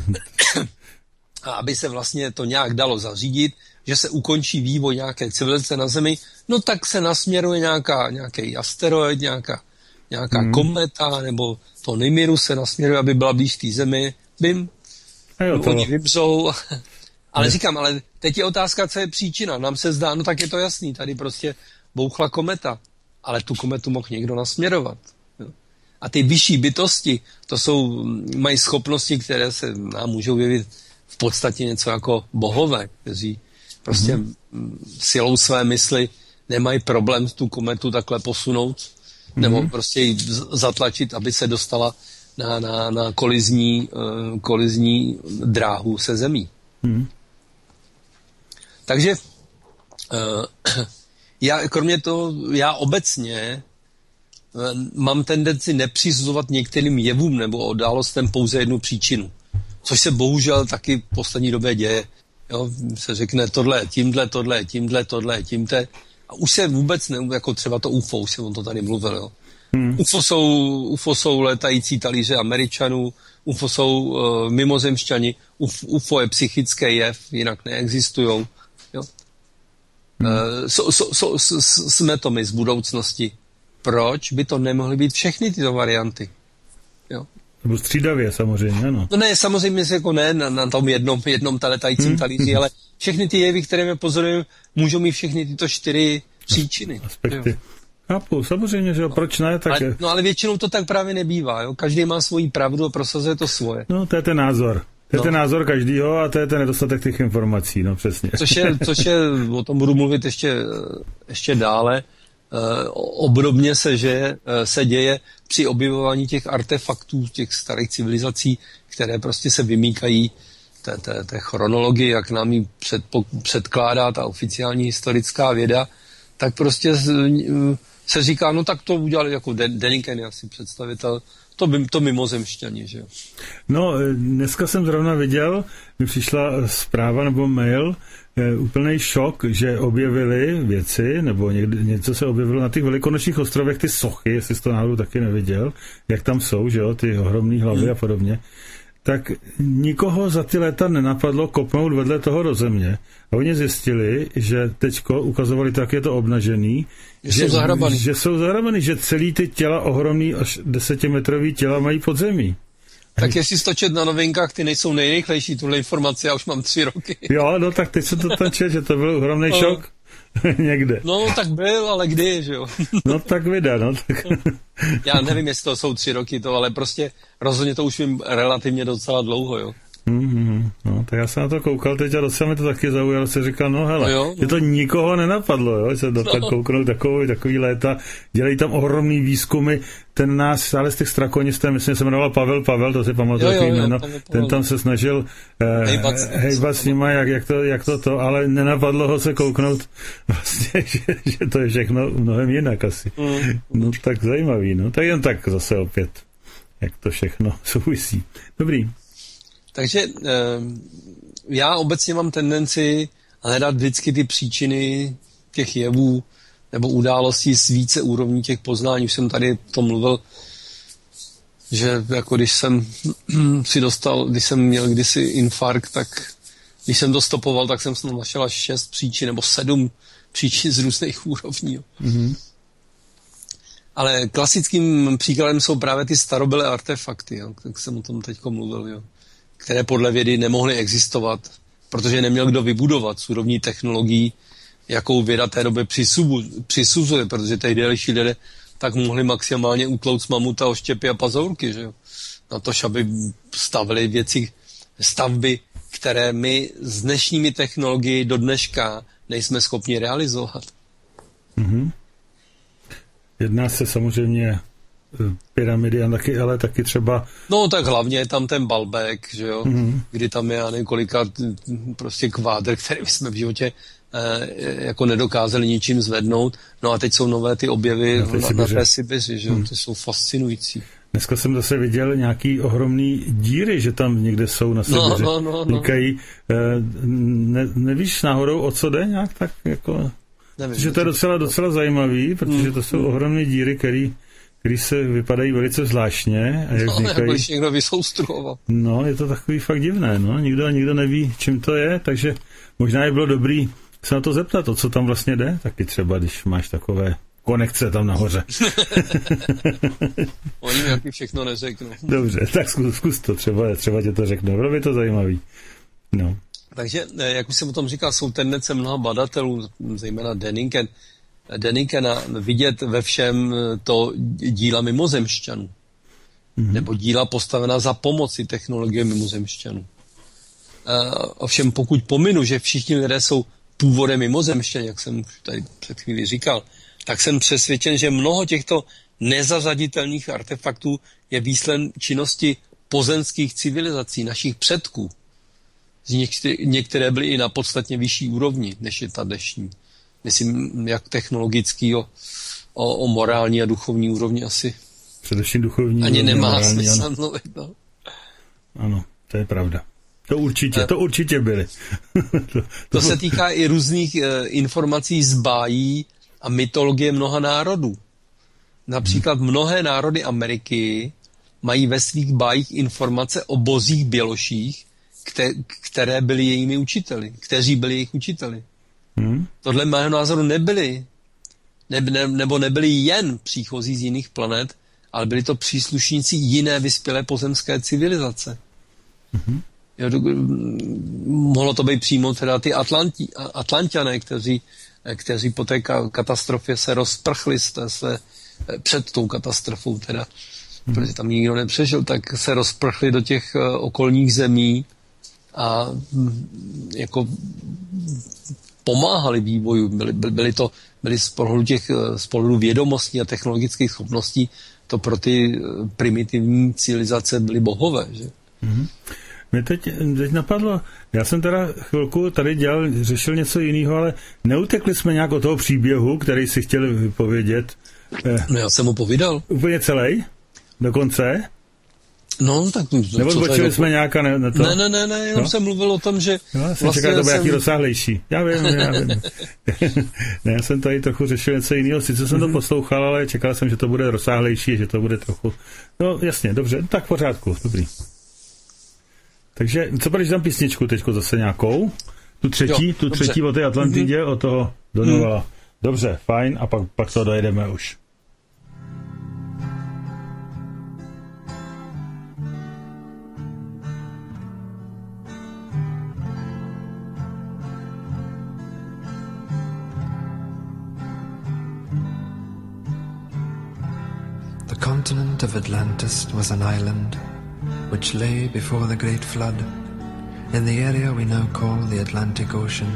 A aby se vlastně to nějak dalo zařídit, že se ukončí vývoj nějaké civilizace na Zemi, no tak se nasměruje nějaká, nějaký asteroid, nějaká, nějaká hmm. kometa, nebo to Nimiru se nasměruje, aby byla blíž té Zemi. Bim, no, oni vybřou. Ale říkám, ale teď je otázka, co je příčina. Nám se zdá, no tak je to jasný, tady prostě bouchla kometa, ale tu kometu mohl někdo nasměrovat. Jo. A ty vyšší bytosti, to jsou, mají schopnosti, které se nám můžou vyjevit v podstatě něco jako bohové, kteří prostě mm-hmm. silou své mysli nemají problém tu kometu takhle posunout, mm-hmm. nebo prostě ji zatlačit, aby se dostala na, na, na kolizní, uh, kolizní dráhu se Zemí. Mm-hmm. Takže uh, já kromě toho, já obecně mám tendenci nepřisuzovat některým jevům nebo událostem pouze jednu příčinu. Což se bohužel taky v poslední době děje. Jo, se řekne tohle, tímhle, tohle, tímhle, tohle, tímhle. A už se vůbec ne, jako třeba to U F O, už jsem o to tady mluvil, jo. Hmm. U F O jsou, U F O jsou letající talíře Američanů, U F O jsou uh, mimozemšťani, U F O je psychický jev, jinak neexistujou. Jo. Hmm. Uh, so, so, so, so, jsme to my z budoucnosti. Proč by to nemohly být všechny tyto varianty? Jo. Nebo střídavě samozřejmě, ano. No ne, samozřejmě jako ne na, na tom jednom, jednom letajícím hmm. talíři, ale všechny ty jevy, které my pozorujeme, můžou mít všechny tyto čtyři příčiny. Aspekty. Jo. Chápu, samozřejmě, že jo, proč ne? Tak... Ale, no ale většinou to tak právě nebývá, jo. Každý má svoji pravdu a prosazuje to svoje. No, to je ten názor. To je no. ten názor každýho a to je ten nedostatek těch informací, no přesně. Což je, což je, o tom budu mluvit ještě, ještě dále. Obdobně se, že se děje při objevování těch artefaktů, těch starých civilizací, které prostě se vymýkají té, té, té chronologii, jak nám ji předpo, předkládá ta oficiální historická věda, tak prostě se říká, no tak to udělali jako Deniken, je asi představitel, to, by, to mimozemšťani, že jo. No, dneska jsem zrovna viděl, mi přišla zpráva nebo mail, úplný šok, že objevili věci, nebo někdy, něco se objevilo na těch velikonočních ostrovech, ty sochy, jestli jsi to náhodou taky neviděl, jak tam jsou, že jo, ty ohromné hlavy hmm. a podobně, tak nikoho za ty léta nenapadlo kopnout vedle toho do země. A oni zjistili, že teďko ukazovali, tak je to obnažený, že, že jsou zahrabaný. Že jsou zahrabaný, že celý ty těla ohromný až desetimetrový těla mají podzemí. Tak jestli stočet na novinkách, ty nejsou nejrychlejší, tuhle informaci, já už mám tři roky. Jo, no tak teď se to tam čet, že to byl ohromný no. šok. Někde. No, tak byl, ale kdy, že jo? No, tak vydá, no. Tak... Já nevím, jestli to jsou tři roky, to, ale prostě rozhodně to už vím relativně docela dlouho, jo. Mm-hmm. No, tak já jsem na to koukal teď a docela mi to taky zaujalo, se říkal, no hele, no jo, no. že to nikoho nenapadlo, jo, se do no. tak kouknout takový, takový léta, dělají tam ohromný výzkumy, ten nás stále z těch strakonistem, myslím, se jmenoval Pavel Pavel, to si pamatuju, jo, jo, jméno, jo, ten tam se snažil eh, hejbat, hejbat s nima, jak, jak, to, jak to to, ale nenapadlo ho se kouknout vlastně, že, že to je všechno mnohem jinak asi. Mm. No tak zajímavý, no, tak jen tak zase opět, jak to všechno souvisí. Dobrý. Takže já obecně mám tendenci hledat vždycky ty příčiny těch jevů nebo událostí z více úrovní těch poznání. Už jsem tady o tom mluvil, že jako když jsem si dostal, když jsem měl kdysi infarkt, tak když jsem to stopoval, tak jsem snad našel až šest příčin nebo sedm příčin z různých úrovní. Mm-hmm. Ale klasickým příkladem jsou právě ty starobylé artefakty, jo, tak jsem o tom teďko mluvil, jo, které podle vědy nemohly existovat, protože neměl kdo vybudovat s úrovní technologií, jakou věda té době přisuzuje, protože těch delší lidé tak mohli maximálně utlouct mamuta, oštěpy a pazourky, že jo. Na to, aby stavili věci, stavby, které my s dnešními technologií do dneška nejsme schopni realizovat. Mm-hmm. Jedná se samozřejmě pyramidy, taky, ale taky třeba... No tak hlavně je tam ten Baalbek, že jo, mm-hmm. kdy tam je několika prostě kvádr, který jsme v životě eh, jako nedokázali ničím zvednout. No a teď jsou nové ty objevy na, na, na té Sibiři, že jo, mm. ty jsou fascinující. Dneska jsem zase viděl nějaký ohromný díry, že tam někde jsou na Sibiři. No, no, no, no. Říkají, eh, ne, nevíš náhodou, o co jde nějak tak jako... Nevím, že to je docela, docela zajímavý, protože to jsou ohromné díry, který který se vypadají velice zvláštně. A jak no, vznikají... jako když někdo vysoustruoval. No, je to takový fakt divné, no. Nikdo, nikdo neví, čím to je, takže možná je bylo dobrý se na to zeptat, o co tam vlastně jde, taky třeba, když máš takové konekce tam nahoře. Oni mi taky všechno neřeknou. Dobře, tak zkus, zkus to, třeba, třeba tě to řeknou, bylo by to zajímavý. No. Takže, jak už jsem o tom říkal, jsou tendence mnoha badatelů, zejména Deniken, Denikena vidět ve všem to díla mimozemšťanů. Mm-hmm. Nebo díla postavená za pomoci technologie mimozemšťanů. Uh, ovšem pokud pominu, že všichni lidé jsou původem mimozemšťan, jak jsem už tady před chvíli říkal, tak jsem přesvědčen, že mnoho těchto nezazaditelných artefaktů je výsledkem činnosti pozemských civilizací, našich předků. Z nich některé byly i na podstatně vyšší úrovni, než je ta dnešní. myslím, jak technologický, o, o, o morální a duchovní úrovni asi. Především duchovní. Ani nemá morální, smysl ano. mluvit, no. Ano, to je pravda. To určitě, to určitě byly. to, to, to se týká i různých e, informací z bájí a mytologie mnoha národů. Například mnohé národy Ameriky mají ve svých bájích informace o bozích běloších, které byly jejími učiteli, kteří byli jejich učiteli. Hmm. Tohle mého názoru nebyli, ne, ne, nebo nebyli jen příchozí z jiných planet, ale byli to příslušníci jiné vyspělé pozemské civilizace. Hmm. Jo, do, mohlo to být přímo teda ty Atlanti, Atlanťané, kteří, kteří po té katastrofě se rozprchli z té své, před tou katastrofou teda, hmm. protože tam nikdo nepřežil, tak se rozprchli do těch okolních zemí a jako pomáhali vývoju. Byli, byli to byli z pohledu, těch, z pohledu vědomostí a technologických schopností to pro ty primitivní civilizace byly bohové. Že? Mm-hmm. Mě teď, teď napadlo, já jsem teda chvilku tady dělal, řešil něco jiného, ale neutekli jsme nějak od toho příběhu, který si chtěli vypovědět. No já jsem mu povídal. Úplně celý? Dokonce? No, tak... Nebo zbočili jsme nějaká na, na to? Ne, ne, ne, ne, jenom no? jsem mluvil o tom, že... No, já jsem vlastně čekal, to bude jsem... jaký rozsáhlejší. Já vím, já vím. Ne, já jsem tady trochu řešil něco jiného. Sice jsem to poslouchal, ale čekal jsem, že to bude rozsáhlejší, že to bude trochu... No, jasně, dobře, tak v pořádku, dobrý. Takže, co budeš tam písničku teďko zase nějakou? Tu třetí, jo, tu dobře. třetí o té Atlantidě, mm-hmm. o toho Donovala. Mm. Dobře, fajn, a pak, pak to dojedeme už. The continent of Atlantis was an island which lay before the great flood in the area we now call the Atlantic Ocean.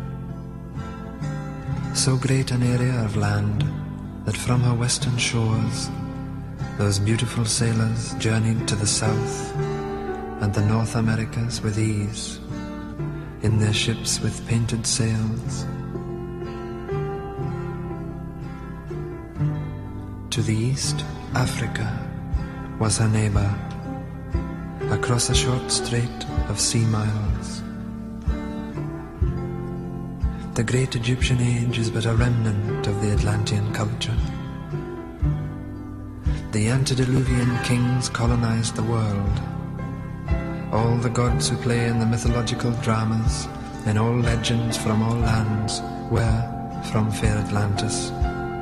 So great an area of land that from her western shores those beautiful sailors journeyed to the South and the North Americas with ease in their ships with painted sails. To the east, Africa was her neighbor, across a short strait of sea miles. The great Egyptian age is but a remnant of the Atlantean culture. The antediluvian kings colonized the world. All the gods who play in the mythological dramas, in all legends from all lands, were from fair Atlantis.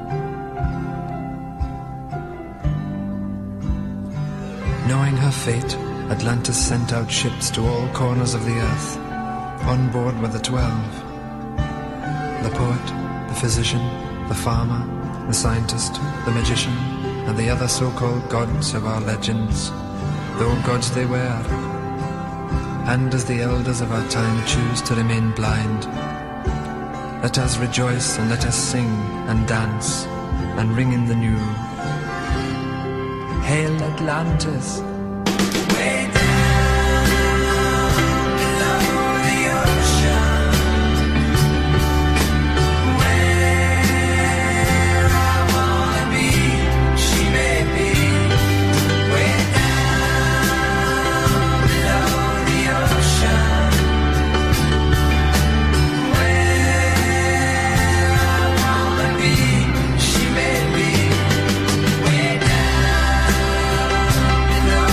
Knowing her fate, Atlantis sent out ships to all corners of the earth. On board were the twelve. The poet, the physician, the farmer, the scientist, the magician, and the other so-called gods of our legends, though gods they were. And as the elders of our time choose to remain blind, let us rejoice and let us sing and dance and ring in the new. Hail Atlantis! Below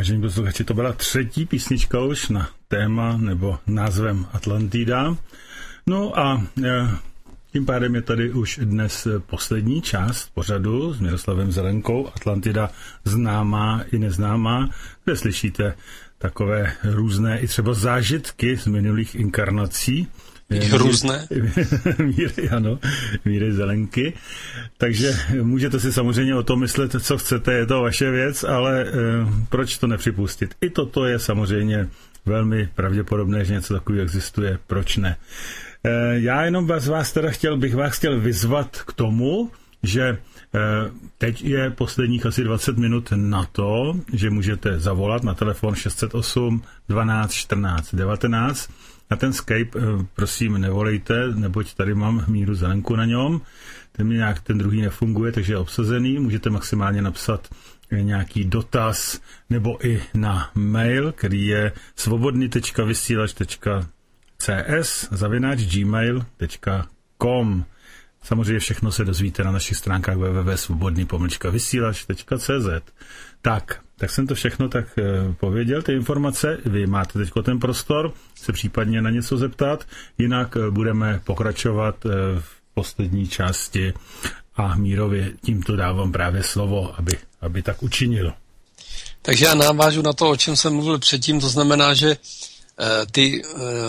Vážení posluchači, to byla třetí písnička už na téma nebo názvem Atlantida. No a tím pádem je tady už dnes poslední část pořadu s Miroslavem Zelenkou, Atlantida známá i neznámá, kde slyšíte takové různé i třeba zážitky z minulých inkarnací. Různé. Míry, ano, Míry Zelenky. Takže můžete si samozřejmě o tom myslet, co chcete, je to vaše věc, ale eh, proč to nepřipustit? I toto je samozřejmě velmi pravděpodobné, že něco takového existuje, proč ne? Eh, já jenom vás, vás teda chtěl, bych vás chtěl vyzvat k tomu, že eh, teď je posledních asi dvacet minut na to, že můžete zavolat na telefon šest set osm dvanáct čtrnáct devatenáct. Na ten Skype, prosím, nevolejte, neboť tady mám Míru Zelenku na něm. Ten mi nějak ten druhý nefunguje, takže je obsazený. Můžete maximálně napsat nějaký dotaz nebo i na mail, který je svobodný tečka vysílač tečka cs zavináč gmail tečka com. Samozřejmě všechno se dozvíte na našich stránkách w w w tečka svobodný pomlčka vysílač tečka cz. Tak, tak jsem to všechno tak e, pověděl, ty informace. Vy máte teď ten prostor se případně na něco zeptat, jinak e, budeme pokračovat e, v poslední části a Mírovi tímto dávám právě slovo, aby, aby tak učinil. Takže já navážu na to, o čem jsem mluvil předtím, to znamená, že e, ty e,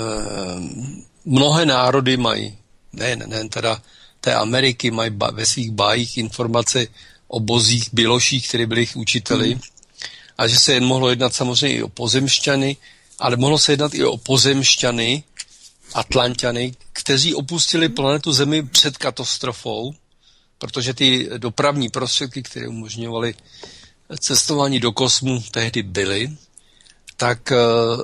mnohé národy mají, ne, ne, ne teda té Ameriky, mají ba, ve svých bájích informace o bozích, běloších, kteří byli jejich učiteli, mm. a že se jen mohlo jednat samozřejmě i o pozemšťany, ale mohlo se jednat i o pozemšťany, Atlanťany, kteří opustili planetu Zemi před katastrofou, protože ty dopravní prostředky, které umožňovaly cestování do kosmu, tehdy byly, tak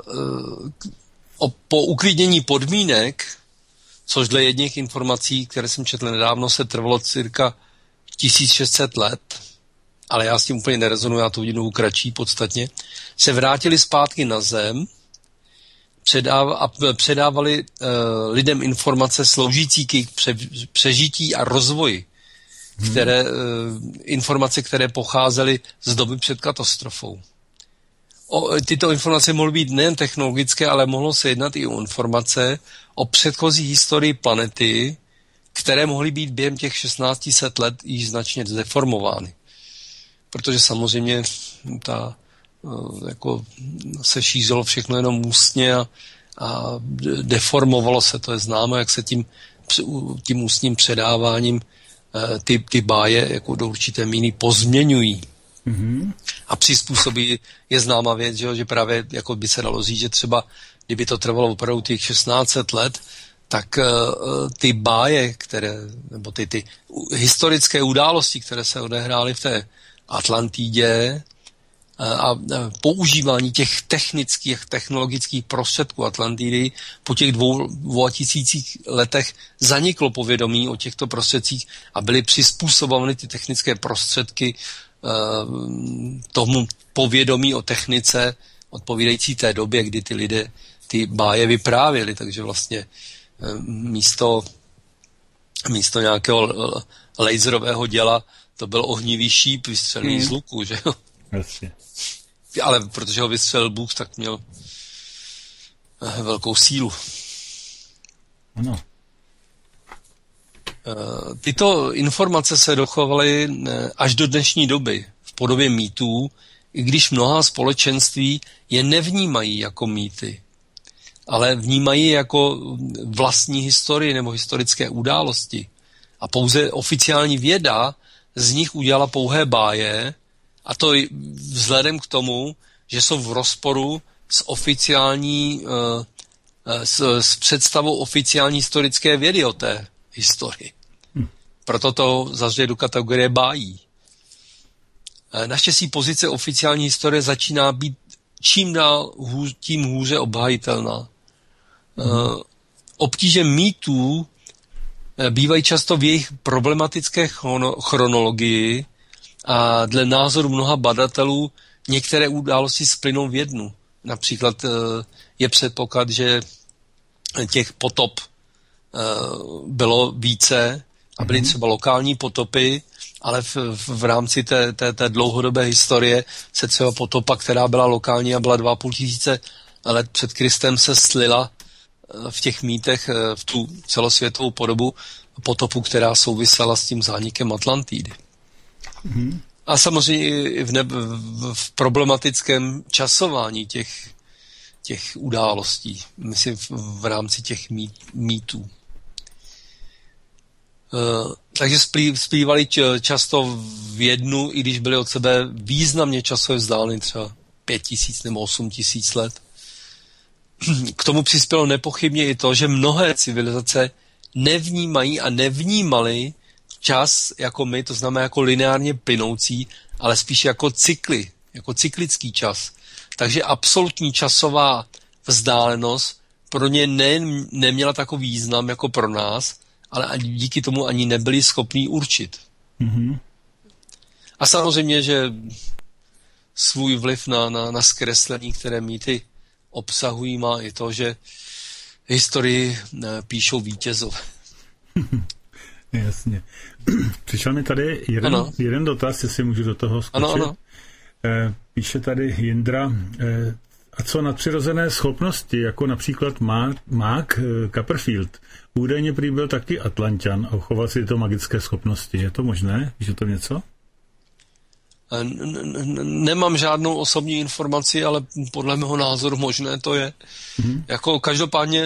o, po uklidnění podmínek, což dle jedných informací, které jsem četl nedávno, se trvalo cirka tisíc šest set let, ale já s tím úplně nerezonuji, já to vidím kratší podstatně, se vrátili zpátky na Zem předáv- a předávali uh, lidem informace sloužící k jejich pře- přežití a rozvoji, hmm. které, uh, informace, které pocházely z doby před katastrofou. O, tyto informace mohly být nejen technologické, ale mohlo se jednat i o informace o předchozí historii planety, které mohly být během těch šestnáct set let již značně zdeformovány. Protože samozřejmě ta, jako se šířilo všechno jenom ústně a, a deformovalo se, to je známo, jak se tím, tím ústním předáváním ty, ty báje jako do určité míry pozměňují. Mm-hmm. A přizpůsobí je známá věc, že, že právě jako by se dalo říct, že třeba kdyby to trvalo opravdu těch šestnáct set let, tak uh, ty báje, které, nebo ty, ty historické události, které se odehrály v té Atlantidě uh, a uh, používání těch technických, technologických prostředků Atlantidy po těch dvou, dvou tisících letech zaniklo povědomí o těchto prostředcích a byly přizpůsobovány ty technické prostředky uh, tomu povědomí o technice odpovídající té době, kdy ty lidé ty báje vyprávěli, takže vlastně místo, místo nějakého laserového děla to byl ohnivý šíp vystřelený hmm. z luku, že jo? Jasně. Ale protože ho vystřelil Bůh, tak měl velkou sílu. Ano. Tyto informace se dochovaly až do dnešní doby v podobě mýtů, i když mnohá společenství je nevnímají jako mýty, ale vnímají jako vlastní historii nebo historické události. A pouze oficiální věda z nich udělala pouhé báje, a to vzhledem k tomu, že jsou v rozporu s oficiální, s, s představou oficiální historické vědy o té historii. Hm. Proto to zařadí do kategorie bájí. Naštěstí pozice oficiální historie začíná být čím dál hůř, tím hůře obhajitelná. Uh, obtíže mýtů bývají často v jejich problematické chrono, chronologii a dle názoru mnoha badatelů některé události splynou v jednu. Například uh, je předpoklad, že těch potop uh, bylo více a byly třeba lokální potopy, ale v, v, v rámci té, té, té dlouhodobé historie se třeba potopa, která byla lokální a byla dva a půl tisíce let před Kristem, se slila v těch mýtech v tu celosvětovou podobu potopu, která souvisela s tím zánikem Atlantidy. Mm-hmm. A samozřejmě i v, ne, v, v problematickém časování těch, těch událostí, myslím v, v rámci těch mý, mýtů. Uh, takže zpívali často v jednu, i když byli od sebe významně časově vzdáleni, třeba pět tisíc nebo osm tisíc let. K tomu přispělo nepochybně i to, že mnohé civilizace nevnímají a nevnímali čas jako my, to znamená jako lineárně plynoucí, ale spíš jako cykly, jako cyklický čas. Takže absolutní časová vzdálenost pro ně ne, neměla takový význam jako pro nás, ale díky tomu ani nebyli schopní určit. Mm-hmm. A samozřejmě, že svůj vliv na, na, na zkreslení, které mýty obsahují, má i to, že historii píšou vítězové. Jasně. Přišel mi tady jeden, jeden dotaz, jestli můžu do toho skočit. Ano, ano. Píše tady Jindra, a co nadpřirozené schopnosti, jako například mák Copperfield. Údajně prý byl taky Atlanťan a uchoval si tyto magické schopnosti. Je to možné? Víš o tom něco? Nemám žádnou osobní informaci, ale podle mého názoru možné to je. Mm-hmm. Jako každopádně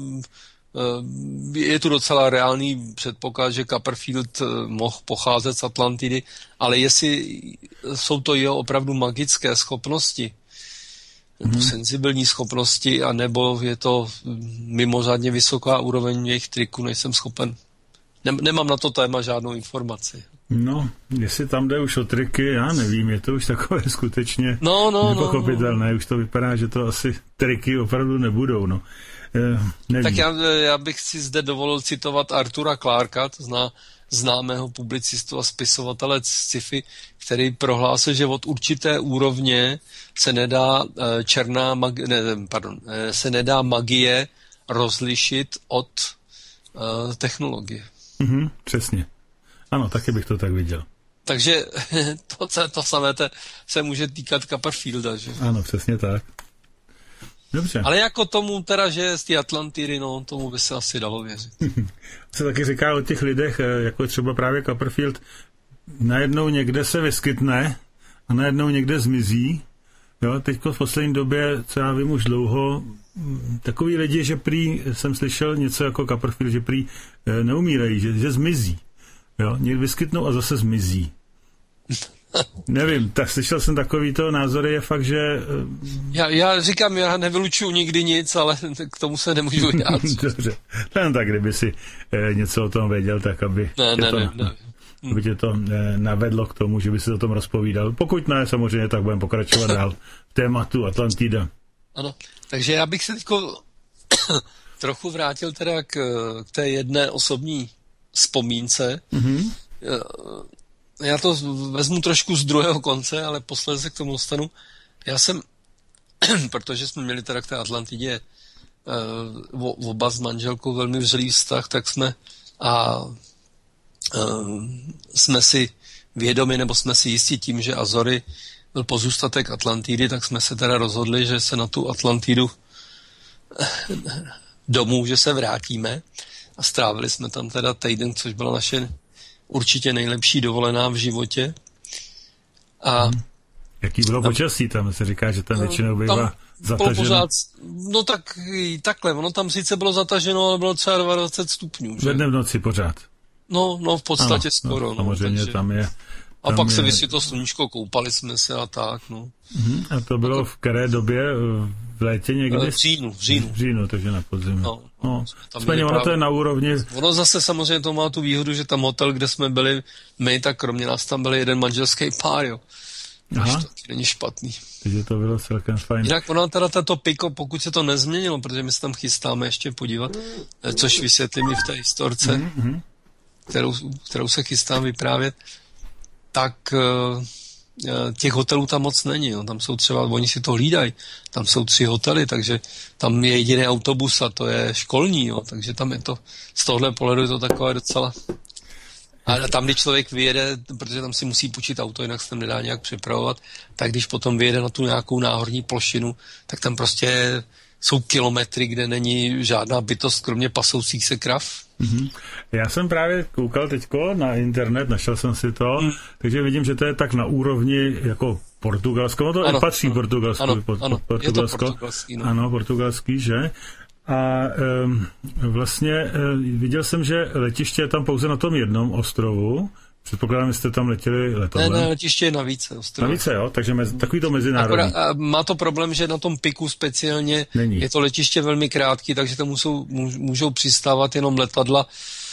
je tu docela reálný předpoklad, že Copperfield mohl pocházet z Atlantidy, ale jestli jsou to jeho opravdu magické schopnosti, nebo mm-hmm. senzibilní schopnosti, anebo je to mimořádně vysoká úroveň jejich triků, nejsem schopen. Nemám na to téma žádnou informaci. No, jestli tam jde už o triky, já nevím, je to už takové skutečně no, no, nepochopitelné, no, no. Už to vypadá, že to asi triky opravdu nebudou, no. E, tak já, já bych si zde dovolil citovat Artura Clarka, to zná známého publicistu a spisovatele sci-fi, který prohlásil, že od určité úrovně se nedá černá magie, ne, pardon, se nedá magie rozlišit od uh, technologie. Mhm, přesně. Ano, taky bych to tak viděl. Takže to, to samé te, se může týkat Copperfielda, že? Ano, přesně tak. Dobře. Ale jako tomu teda, že z té Atlantidy, no, tomu by se asi dalo věřit. Se taky říká o těch lidech, jako třeba právě Copperfield, najednou někde se vyskytne a najednou někde zmizí. Jo, teďko v poslední době, co já vím už dlouho, takový lidi, že prý, jsem slyšel něco jako Copperfield, že prý neumírají, že, že zmizí. Jo, někdy vyskytnou a zase zmizí. Nevím, tak slyšel jsem takovýto názory, je fakt, že... Já, já říkám, já nevylučuju nikdy nic, ale k tomu se nemůžu vyjádřit. Dobře, ten tak, kdyby si eh, něco o tom věděl, tak aby, ne, tě, ne, to, ne, ne. aby tě to eh, navedlo k tomu, že by si o tom rozpovídal. Pokud ne, samozřejmě, tak budeme pokračovat dál v tématu Atlantida. Ano, takže já bych se teďko trochu vrátil teda k, k té jedné osobní vzpomínce. Mm-hmm. Já to vezmu trošku z druhého konce, ale posledně se k tomu dostanu. Já jsem, protože jsme měli teda k té Atlantidě uh, oba s manželkou velmi vřelý vztah, tak jsme a uh, jsme si vědomi, nebo jsme si jistí tím, že Azory byl pozůstatek Atlantidy, tak jsme se teda rozhodli, že se na tu Atlantidu domů, že se vrátíme a strávili jsme tam teda týden, což byla naše určitě nejlepší dovolená v životě. A hmm. Jaký bylo počasí tam? Se říká, že tam většinou bývá zataženo. Pořád, no tak takhle, ono tam sice bylo zataženo, ale bylo třeba dvacet stupňů. Ve dne v noci pořád. No, no v podstatě ano, skoro. No, samozřejmě no, takže... tam je... A pak je... se vysvětlo sluníčko, koupali jsme se a tak, no. Hmm. A to bylo v které době? V létě někdy? V říjnu, v říjnu. V říjnu, takže na podzim. No, no. Jsme ono to je na úrovni... Ono zase samozřejmě to má tu výhodu, že tam hotel, kde jsme byli my, tak kromě nás tam byl jeden manželský pár, jo. Aha. To taky není špatný. Takže to bylo celkem fajn. Jinak ono teda tato piko, pokud se to nezměnilo, protože my se tam chystáme ještě podívat, což vysvětlím i v té historce, mm-hmm. kterou, kterou se chystám vyprávět, tak těch hotelů tam moc není. Jo. Tam jsou třeba, oni si to hlídají, tam jsou tři hotely, takže tam je jediný autobus a to je školní, jo. Takže tam je to, z tohle pohledu je to takové docela A tam, když člověk vyjede, protože tam si musí půjčit auto, jinak se tam nedá nějak připravovat, tak když potom vyjede na tu nějakou náhorní plošinu, tak tam prostě jsou kilometry, kde není žádná bytost, kromě pasoucích se krav. Mm-hmm. Já jsem právě koukal teďko na internet, našel jsem si to, mm. takže vidím, že to je tak na úrovni jako Portugalsko, no to ano, patří ano, Portugalsku, ano, pod, ano, Portugalsko, je to portugalský, no. Ano, portugalský, že? A um, vlastně um, viděl jsem, že letiště je tam pouze na tom jednom ostrovu. Předpokládám, že jste tam letěli letadlem. Ne, ne, letiště je na více ostrovech. Na více, jo? Takže mezi, takový to mezinárodní. Akorát, má to problém, že na tom piku speciálně není. Je to letiště velmi krátký, takže tam můžou, můžou přistávat jenom letadla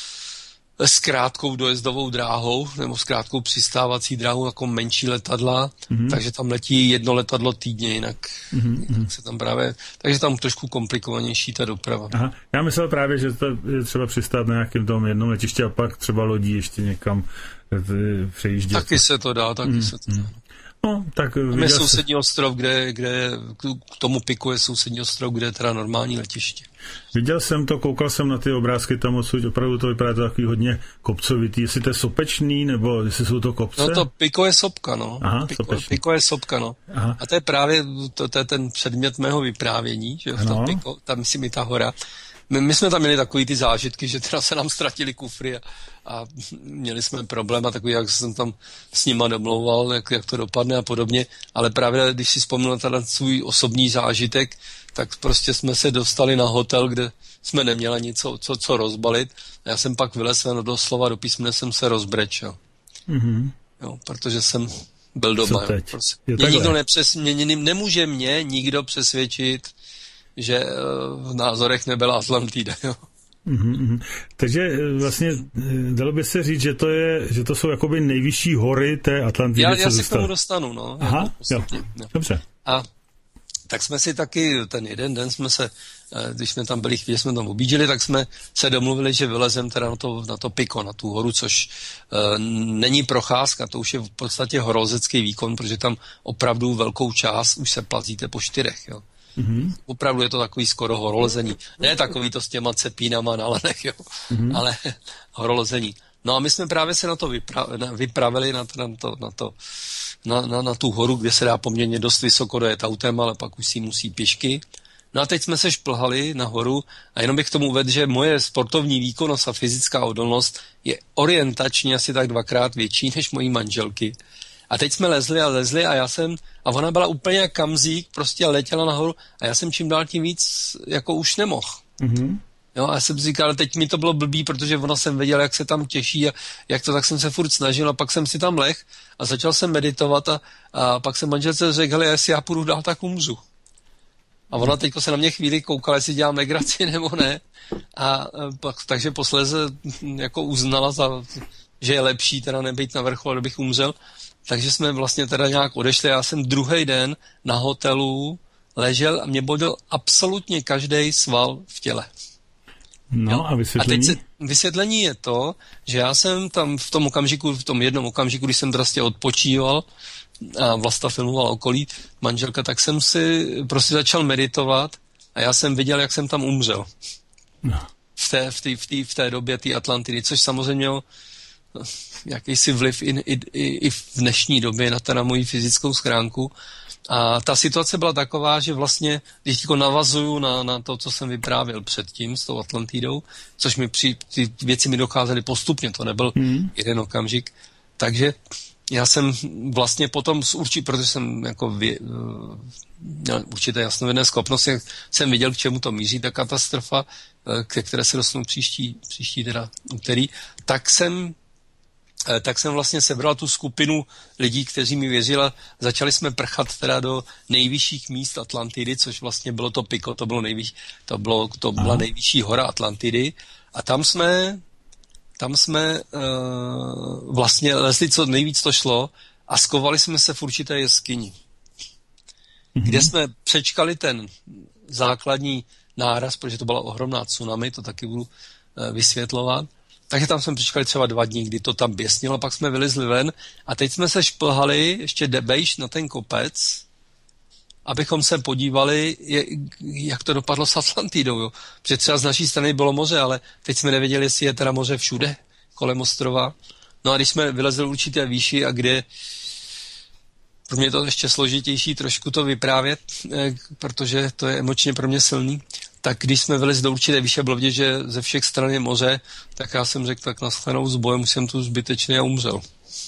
s krátkou dojezdovou dráhou, nebo s krátkou přistávací dráhou, jako menší letadla, mm-hmm. takže tam letí jedno letadlo týdně, jinak, mm-hmm. jinak se tam právě, takže tam trošku komplikovanější ta doprava. Aha. Já myslel právě, že to je třeba přistát na nějakém tom jednom letiště a pak třeba lodí ještě někam přejíždět. Taky se to dá, taky mm-hmm. se to dá. No, tak tam je sousední se... ostrov, kde, kde k tomu piku je sousední ostrov, kde je teda normální letiště. Viděl jsem to, koukal jsem na ty obrázky tam odsud, opravdu to vypadá to takový hodně kopcovitý. Jestli to je sopečný, nebo jestli jsou to kopce? No to piko je sopka, no. Aha, piko, piko je sopka, no. Aha. A to je právě to, to je ten předmět mého vyprávění, že v tom piko, tam si mi ta hora. My, my jsme tam měli takový ty zážitky, že teda se nám ztratili kufry a, a měli jsme problém a takový, jak jsem tam s nima domlouval, jak, jak to dopadne a podobně, ale právě když si vzpomněl na ten svůj osobní zážitek, tak prostě jsme se dostali na hotel, kde jsme neměli nic, co, co, co rozbalit a já jsem pak vylez ven doslova do písmene jsem se rozbrečel. Mm-hmm. Jo, protože jsem byl doma. Jo, prostě. Mě nikdo nepřes, mě, nemůže mě nikdo přesvědčit, že v názorech nebyla Atlantida, jo. Mm-hmm. Takže vlastně dalo by se říct, že to je, že to jsou jakoby nejvyšší hory té Atlantidy. Já, já se k tomu dostanu, no. Aha, jo. jo. Dobře. A tak jsme si taky, ten jeden den jsme se, když jsme tam byli, chvíli jsme tam objížděli, tak jsme se domluvili, že vylezem teda na to, na to piko, na tu horu, což uh, není procházka, to už je v podstatě horolezecký výkon, protože tam opravdu velkou část už se plazíte po čtyřech, jo. Mm-hmm. Opravdu je to takový skoro horolezení. Ne takový to s těma cepínama na lanech, jo, mm-hmm. ale horolezení. No a my jsme právě se na to vypra- na, vypravili na, na, to, na, to, na, na, na tu horu, kde se dá poměrně dost vysoko dojet autem, ale pak už si musí pěšky. No a teď jsme se šplhali nahoru a jenom bych k tomu uvedl, že moje sportovní výkonnost a fyzická odolnost je orientačně asi tak dvakrát větší než mojí manželky. A teď jsme lezli a lezli a já jsem, a ona byla úplně jak kamzík, prostě letěla nahoru a já jsem čím dál tím víc jako už nemohl. Mm-hmm. Jo, a já jsem říkal, teď mi to bylo blbý, protože ona jsem věděl, jak se tam těší a jak to, tak jsem se furt snažil a pak jsem si tam leh a začal jsem meditovat a, a pak jsem manželce řekl, hele, jestli já půjdu dál, tak umřu. A ona teďko se na mě chvíli koukala, jestli dělám legraci nebo ne. A pak, takže posléze jako uznala, za, že je lepší teda nebejt na vrcholu, kdybych umřel. Takže jsme vlastně teda nějak odešli. Já jsem druhý den na hotelu ležel a mě bodil absolutně každý sval v těle. No a vysvětlení? A teď se, vysvětlení je to, že já jsem tam v tom okamžiku, v tom jednom okamžiku, když jsem prostě odpočíval a Vlasta filmoval okolí, manželka, tak jsem si prostě začal meditovat a já jsem viděl, jak jsem tam umřel. No. V té, v té, v té, v té době té Atlantidy, což samozřejmě mělo jakýsi vliv i, i, i v dnešní době na, na moji fyzickou schránku. A ta situace byla taková, že vlastně, když jako navazuju na, na to, co jsem vyprávěl předtím s tou Atlantidou, což mi při, ty věci mi docházely postupně, to nebyl hmm. jeden okamžik, takže já jsem vlastně potom s určitě, protože jsem jako vě, měl určité jasnovidné schopnosti, jsem viděl, k čemu to míří, ta katastrofa, ke které se dostanu příští, příští teda úterý, tak jsem tak jsem vlastně sebral tu skupinu lidí, kteří mi věřili. Začali jsme prchat teda do nejvyšších míst Atlantidy, což vlastně bylo to piko, to bylo nejvyšší, to bylo, to byla nejvyšší hora Atlantidy. A tam jsme, tam jsme uh, vlastně lezli, co nejvíc to šlo a skovali jsme se v určité jeskyni, mm-hmm. kde jsme přečkali ten základní náraz, protože to byla ohromná tsunami, to taky budu uh, vysvětlovat. Takže tam jsme přišli třeba dva dní, kdy to tam běsnilo, pak jsme vylezli ven a teď jsme se šplhali ještě debejš na ten kopec, abychom se podívali, jak to dopadlo s Atlantidou. Jo. Protože třeba z naší strany bylo moře, ale teď jsme nevěděli, jestli je teda moře všude kolem ostrova. No a když jsme vylezli určité výši a kde pro mě je to ještě složitější trošku to vyprávět, protože to je emočně pro mě silný, tak když jsme vylezli do určité výše, bylo vidět, že ze všech stran je moře, tak já jsem řekl, tak nashledanou s bojem, už jsem tu zbytečný a umřel.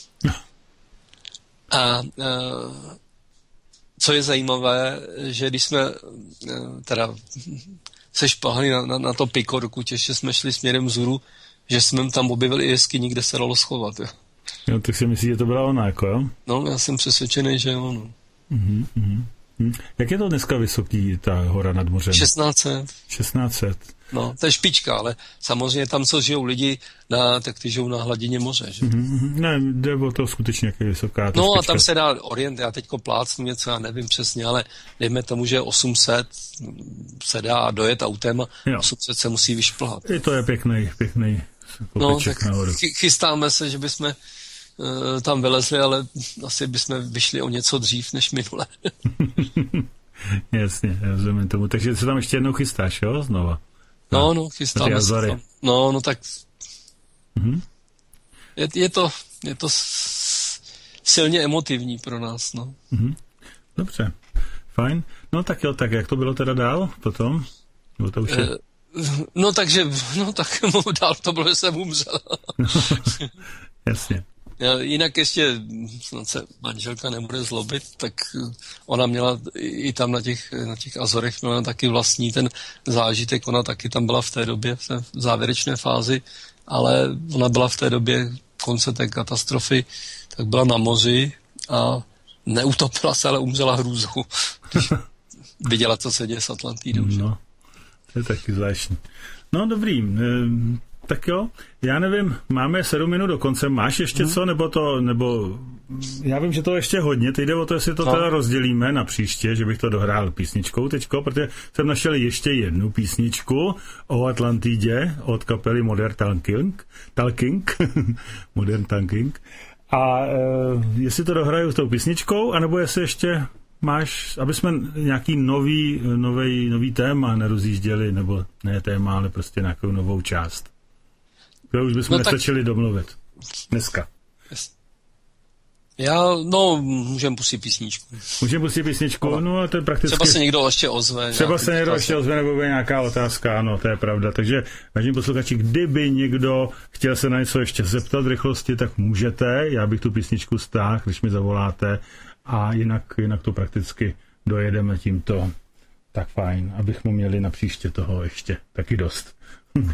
A, a co je zajímavé, že když jsme teda se špahli na, na, na to piko, dokud ještě jsme šli směrem vzhůru, že jsme tam objevili i jeskyni, kde se dalo schovat. Jo. Jo, tak si myslíš, že to byla ona, jako jo? No, já jsem přesvědčený, že jo. No. Uh-huh, uh-huh. Jak je to dneska vysoký, ta hora nad mořem? šestnáct set. šestnáct set. No, to je špička, ale samozřejmě tam, co žijou lidi, na, tak ty žijou na hladině moře, že? Mm-hmm. Ne, jde o to skutečně, jak je vysoká ta No špička. A tam se dá orient, já teďko plácnu něco, já nevím přesně, ale dejme tomu, že osm set se dá dojet autem a jo. osm set se musí vyšplhat. I to je pěkný, pěkný kopeček no, nahoru. Chy- chystáme se, že bychom uh, tam vylezli, ale asi bychom vyšli o něco dřív než minule. Jasně, rozumím tomu. Takže se tam ještě jednou chystáš, jo, znova? No, no, chystáme se tam. No, no tak mm-hmm. je, je to, je to silně emotivní pro nás, no. Mm-hmm. Dobře, fajn. No tak jo, tak jak to bylo teda dál potom? Nebo to už je... No takže, no tak dál to bylo, že jsem umřel. Jasně. Jinak ještě, snad se manželka nebude zlobit, tak ona měla i tam na těch, na těch Azorech měla taky vlastní ten zážitek, ona taky tam byla v té době v té závěrečné fázi, ale ona byla v té době konce té katastrofy, tak byla na moři a neutopila se, ale umřela hrůzou, když viděla, co se děje s Atlantidou. No, to je taky zvláštní. No dobrý, tak jo, já nevím, máme sedm minut do konce, máš ještě hmm. co, nebo to, nebo já vím, že to ještě hodně, teď jde o to, jestli to no. teda rozdělíme na příště, že bych to dohrál písničkou teďko, protože jsem našel ještě jednu písničku o Atlantidě od kapely Modern Talking, Talking, Modern Talking, a e, jestli to dohraju s tou písničkou, anebo jestli ještě máš, aby jsme nějaký nový, nový, nový téma nerozjížděli, nebo ne téma, ale prostě nějakou novou část. To už bychom no nestačili tak... domluvit. Dneska. Já, no, můžeme pustit písničku. Můžeme pustit písničku, no, no ale to je prakticky... Třeba se někdo ještě ozve. Třeba se někdo ještě ozve, nebo bude nějaká otázka, ano, to je pravda. Takže, vážení posluchači, kdyby někdo chtěl se na něco ještě zeptat v rychlosti, tak můžete. Já bych tu písničku stáhl, když mi zavoláte. A jinak, jinak to prakticky dojedeme tímto. Tak fajn, abychom měli na příště toho ještě taky dost. Hm.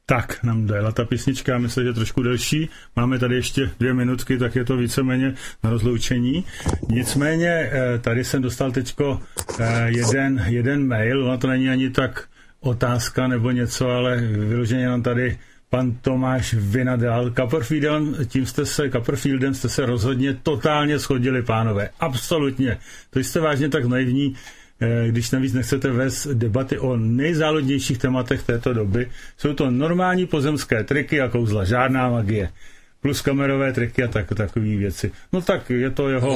Tak, nám dala ta písnička, myslím, že trošku delší. Máme tady ještě dvě minutky, tak je to víceméně na rozloučení. Nicméně, tady jsem dostal teďko jeden, jeden mail, ono to není ani tak otázka nebo něco, ale vyloženě nám tady pan Tomáš Vynadal. Copperfieldem, tím jste se, Copperfieldem jste se rozhodně totálně shodili, pánové. Absolutně. To jste vážně tak naivní, když navíc nechcete vést debaty o nejzáludnějších tématech této doby. Jsou to normální pozemské triky a kouzla, žádná magie. Plus kamerové triky a tak, takové věci. No tak je to jeho...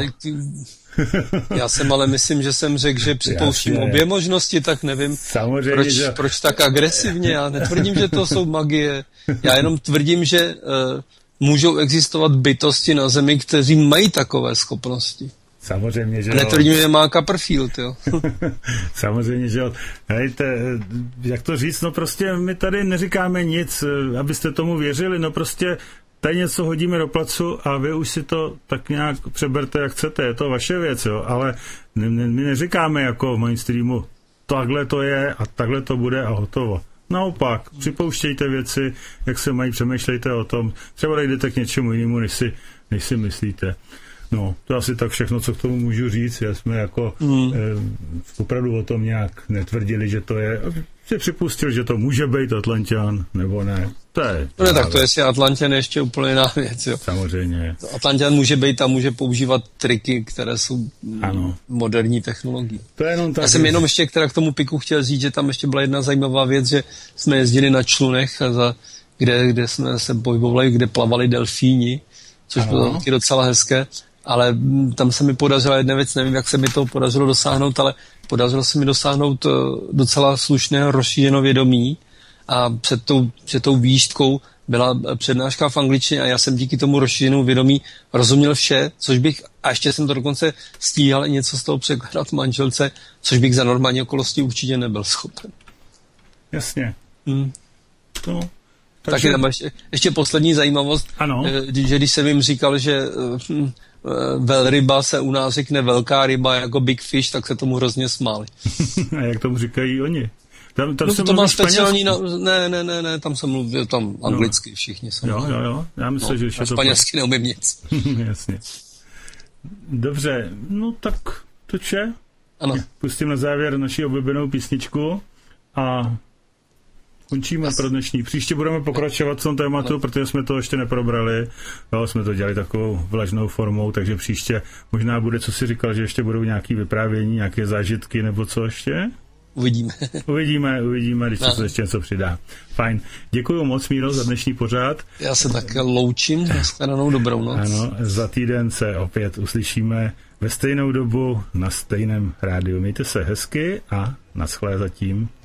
Já jsem ale myslím, že jsem řekl, že připouštím Jasně. obě možnosti, tak nevím, Samozřejmě, proč, že... proč tak agresivně. Já netvrdím, že to jsou magie. Já jenom tvrdím, že uh, můžou existovat bytosti na Zemi, kteří mají takové schopnosti. Samozřejmě, že jo. Netvrdím, že má Copperfield, jo. Samozřejmě, že jo. Hejte, jak to říct, no prostě my tady neříkáme nic, abyste tomu věřili, no prostě tady něco hodíme do placu a vy už si to tak nějak přeberte, jak chcete, je to vaše věc, jo, ale ne, ne, my neříkáme jako v mainstreamu, takhle to je a takhle to bude a hotovo. Naopak, připouštějte věci, jak se mají, přemýšlejte o tom, třeba jdete k něčemu jinému, než si, než si myslíte. No, to asi tak všechno, co k tomu můžu říct. Já jsme jako mm. eh, opravdu o tom nějak netvrdili, že to je. Si připustil, že to může být Atlanťan, nebo ne. To je... No ne, tak to jestli Atlanťan je ještě úplně jiná věc, jo. Samozřejmě. Atlanťan může být a může používat triky, které jsou ano. moderní technologií. To je jenom tak. Já jsem jenom ještě k tomu piku chtěl říct, že tam ještě byla jedna zajímavá věc, že jsme jezdili na člunech, za, kde, kde jsme se pohybovali, kde plavali delfíni, což ano. bylo taky docela hezké. Ale tam se mi podařila jedna věc, nevím, jak se mi to podařilo dosáhnout, ale podařilo se mi dosáhnout docela slušného rozšířeného vědomí a před tou, před tou výšťkou byla přednáška v angličtině a já jsem díky tomu rozšířenému vědomí rozuměl vše, což bych, a ještě jsem to dokonce stíhal i něco z toho překládat manželce, což bych za normální okolnosti určitě nebyl schopen. Jasně. Hmm. No. Takže... Taky tam ještě, ještě poslední zajímavost, ano. že když jsem jim říkal, že hm, velryba se u nás řekne velká ryba jako big fish, tak se tomu hrozně smáli. A jak tomu říkají oni? Tam, tam no se to má speciální, na... ne, ne, ne, ne, tam se mluví, tam anglicky všichni. Jo, jo, jo, já myslím, no, že ještě to... španělsky neumím nic. Jasně. Dobře, no tak to vše. Ano. Pustím na závěr naši oblíbenou písničku a končíme pro dnešní. Příště budeme pokračovat v tom tématu, no. protože jsme to ještě neprobrali. Jo, jsme to dělali takovou vlažnou formou, takže příště možná bude, co si říkal, že ještě budou nějaké vyprávění, nějaké zážitky nebo co ještě? Uvidíme. Uvidíme, uvidíme, když no. se ještě něco přidá. Fajn. Děkuju moc, Míro, za dnešní pořád. Já se také loučím. Nashledanou, dobrou noc. Ano, za týden se opět uslyšíme ve stejnou dobu na stejném rádiu. Mějte se hezky a naschlé zatím.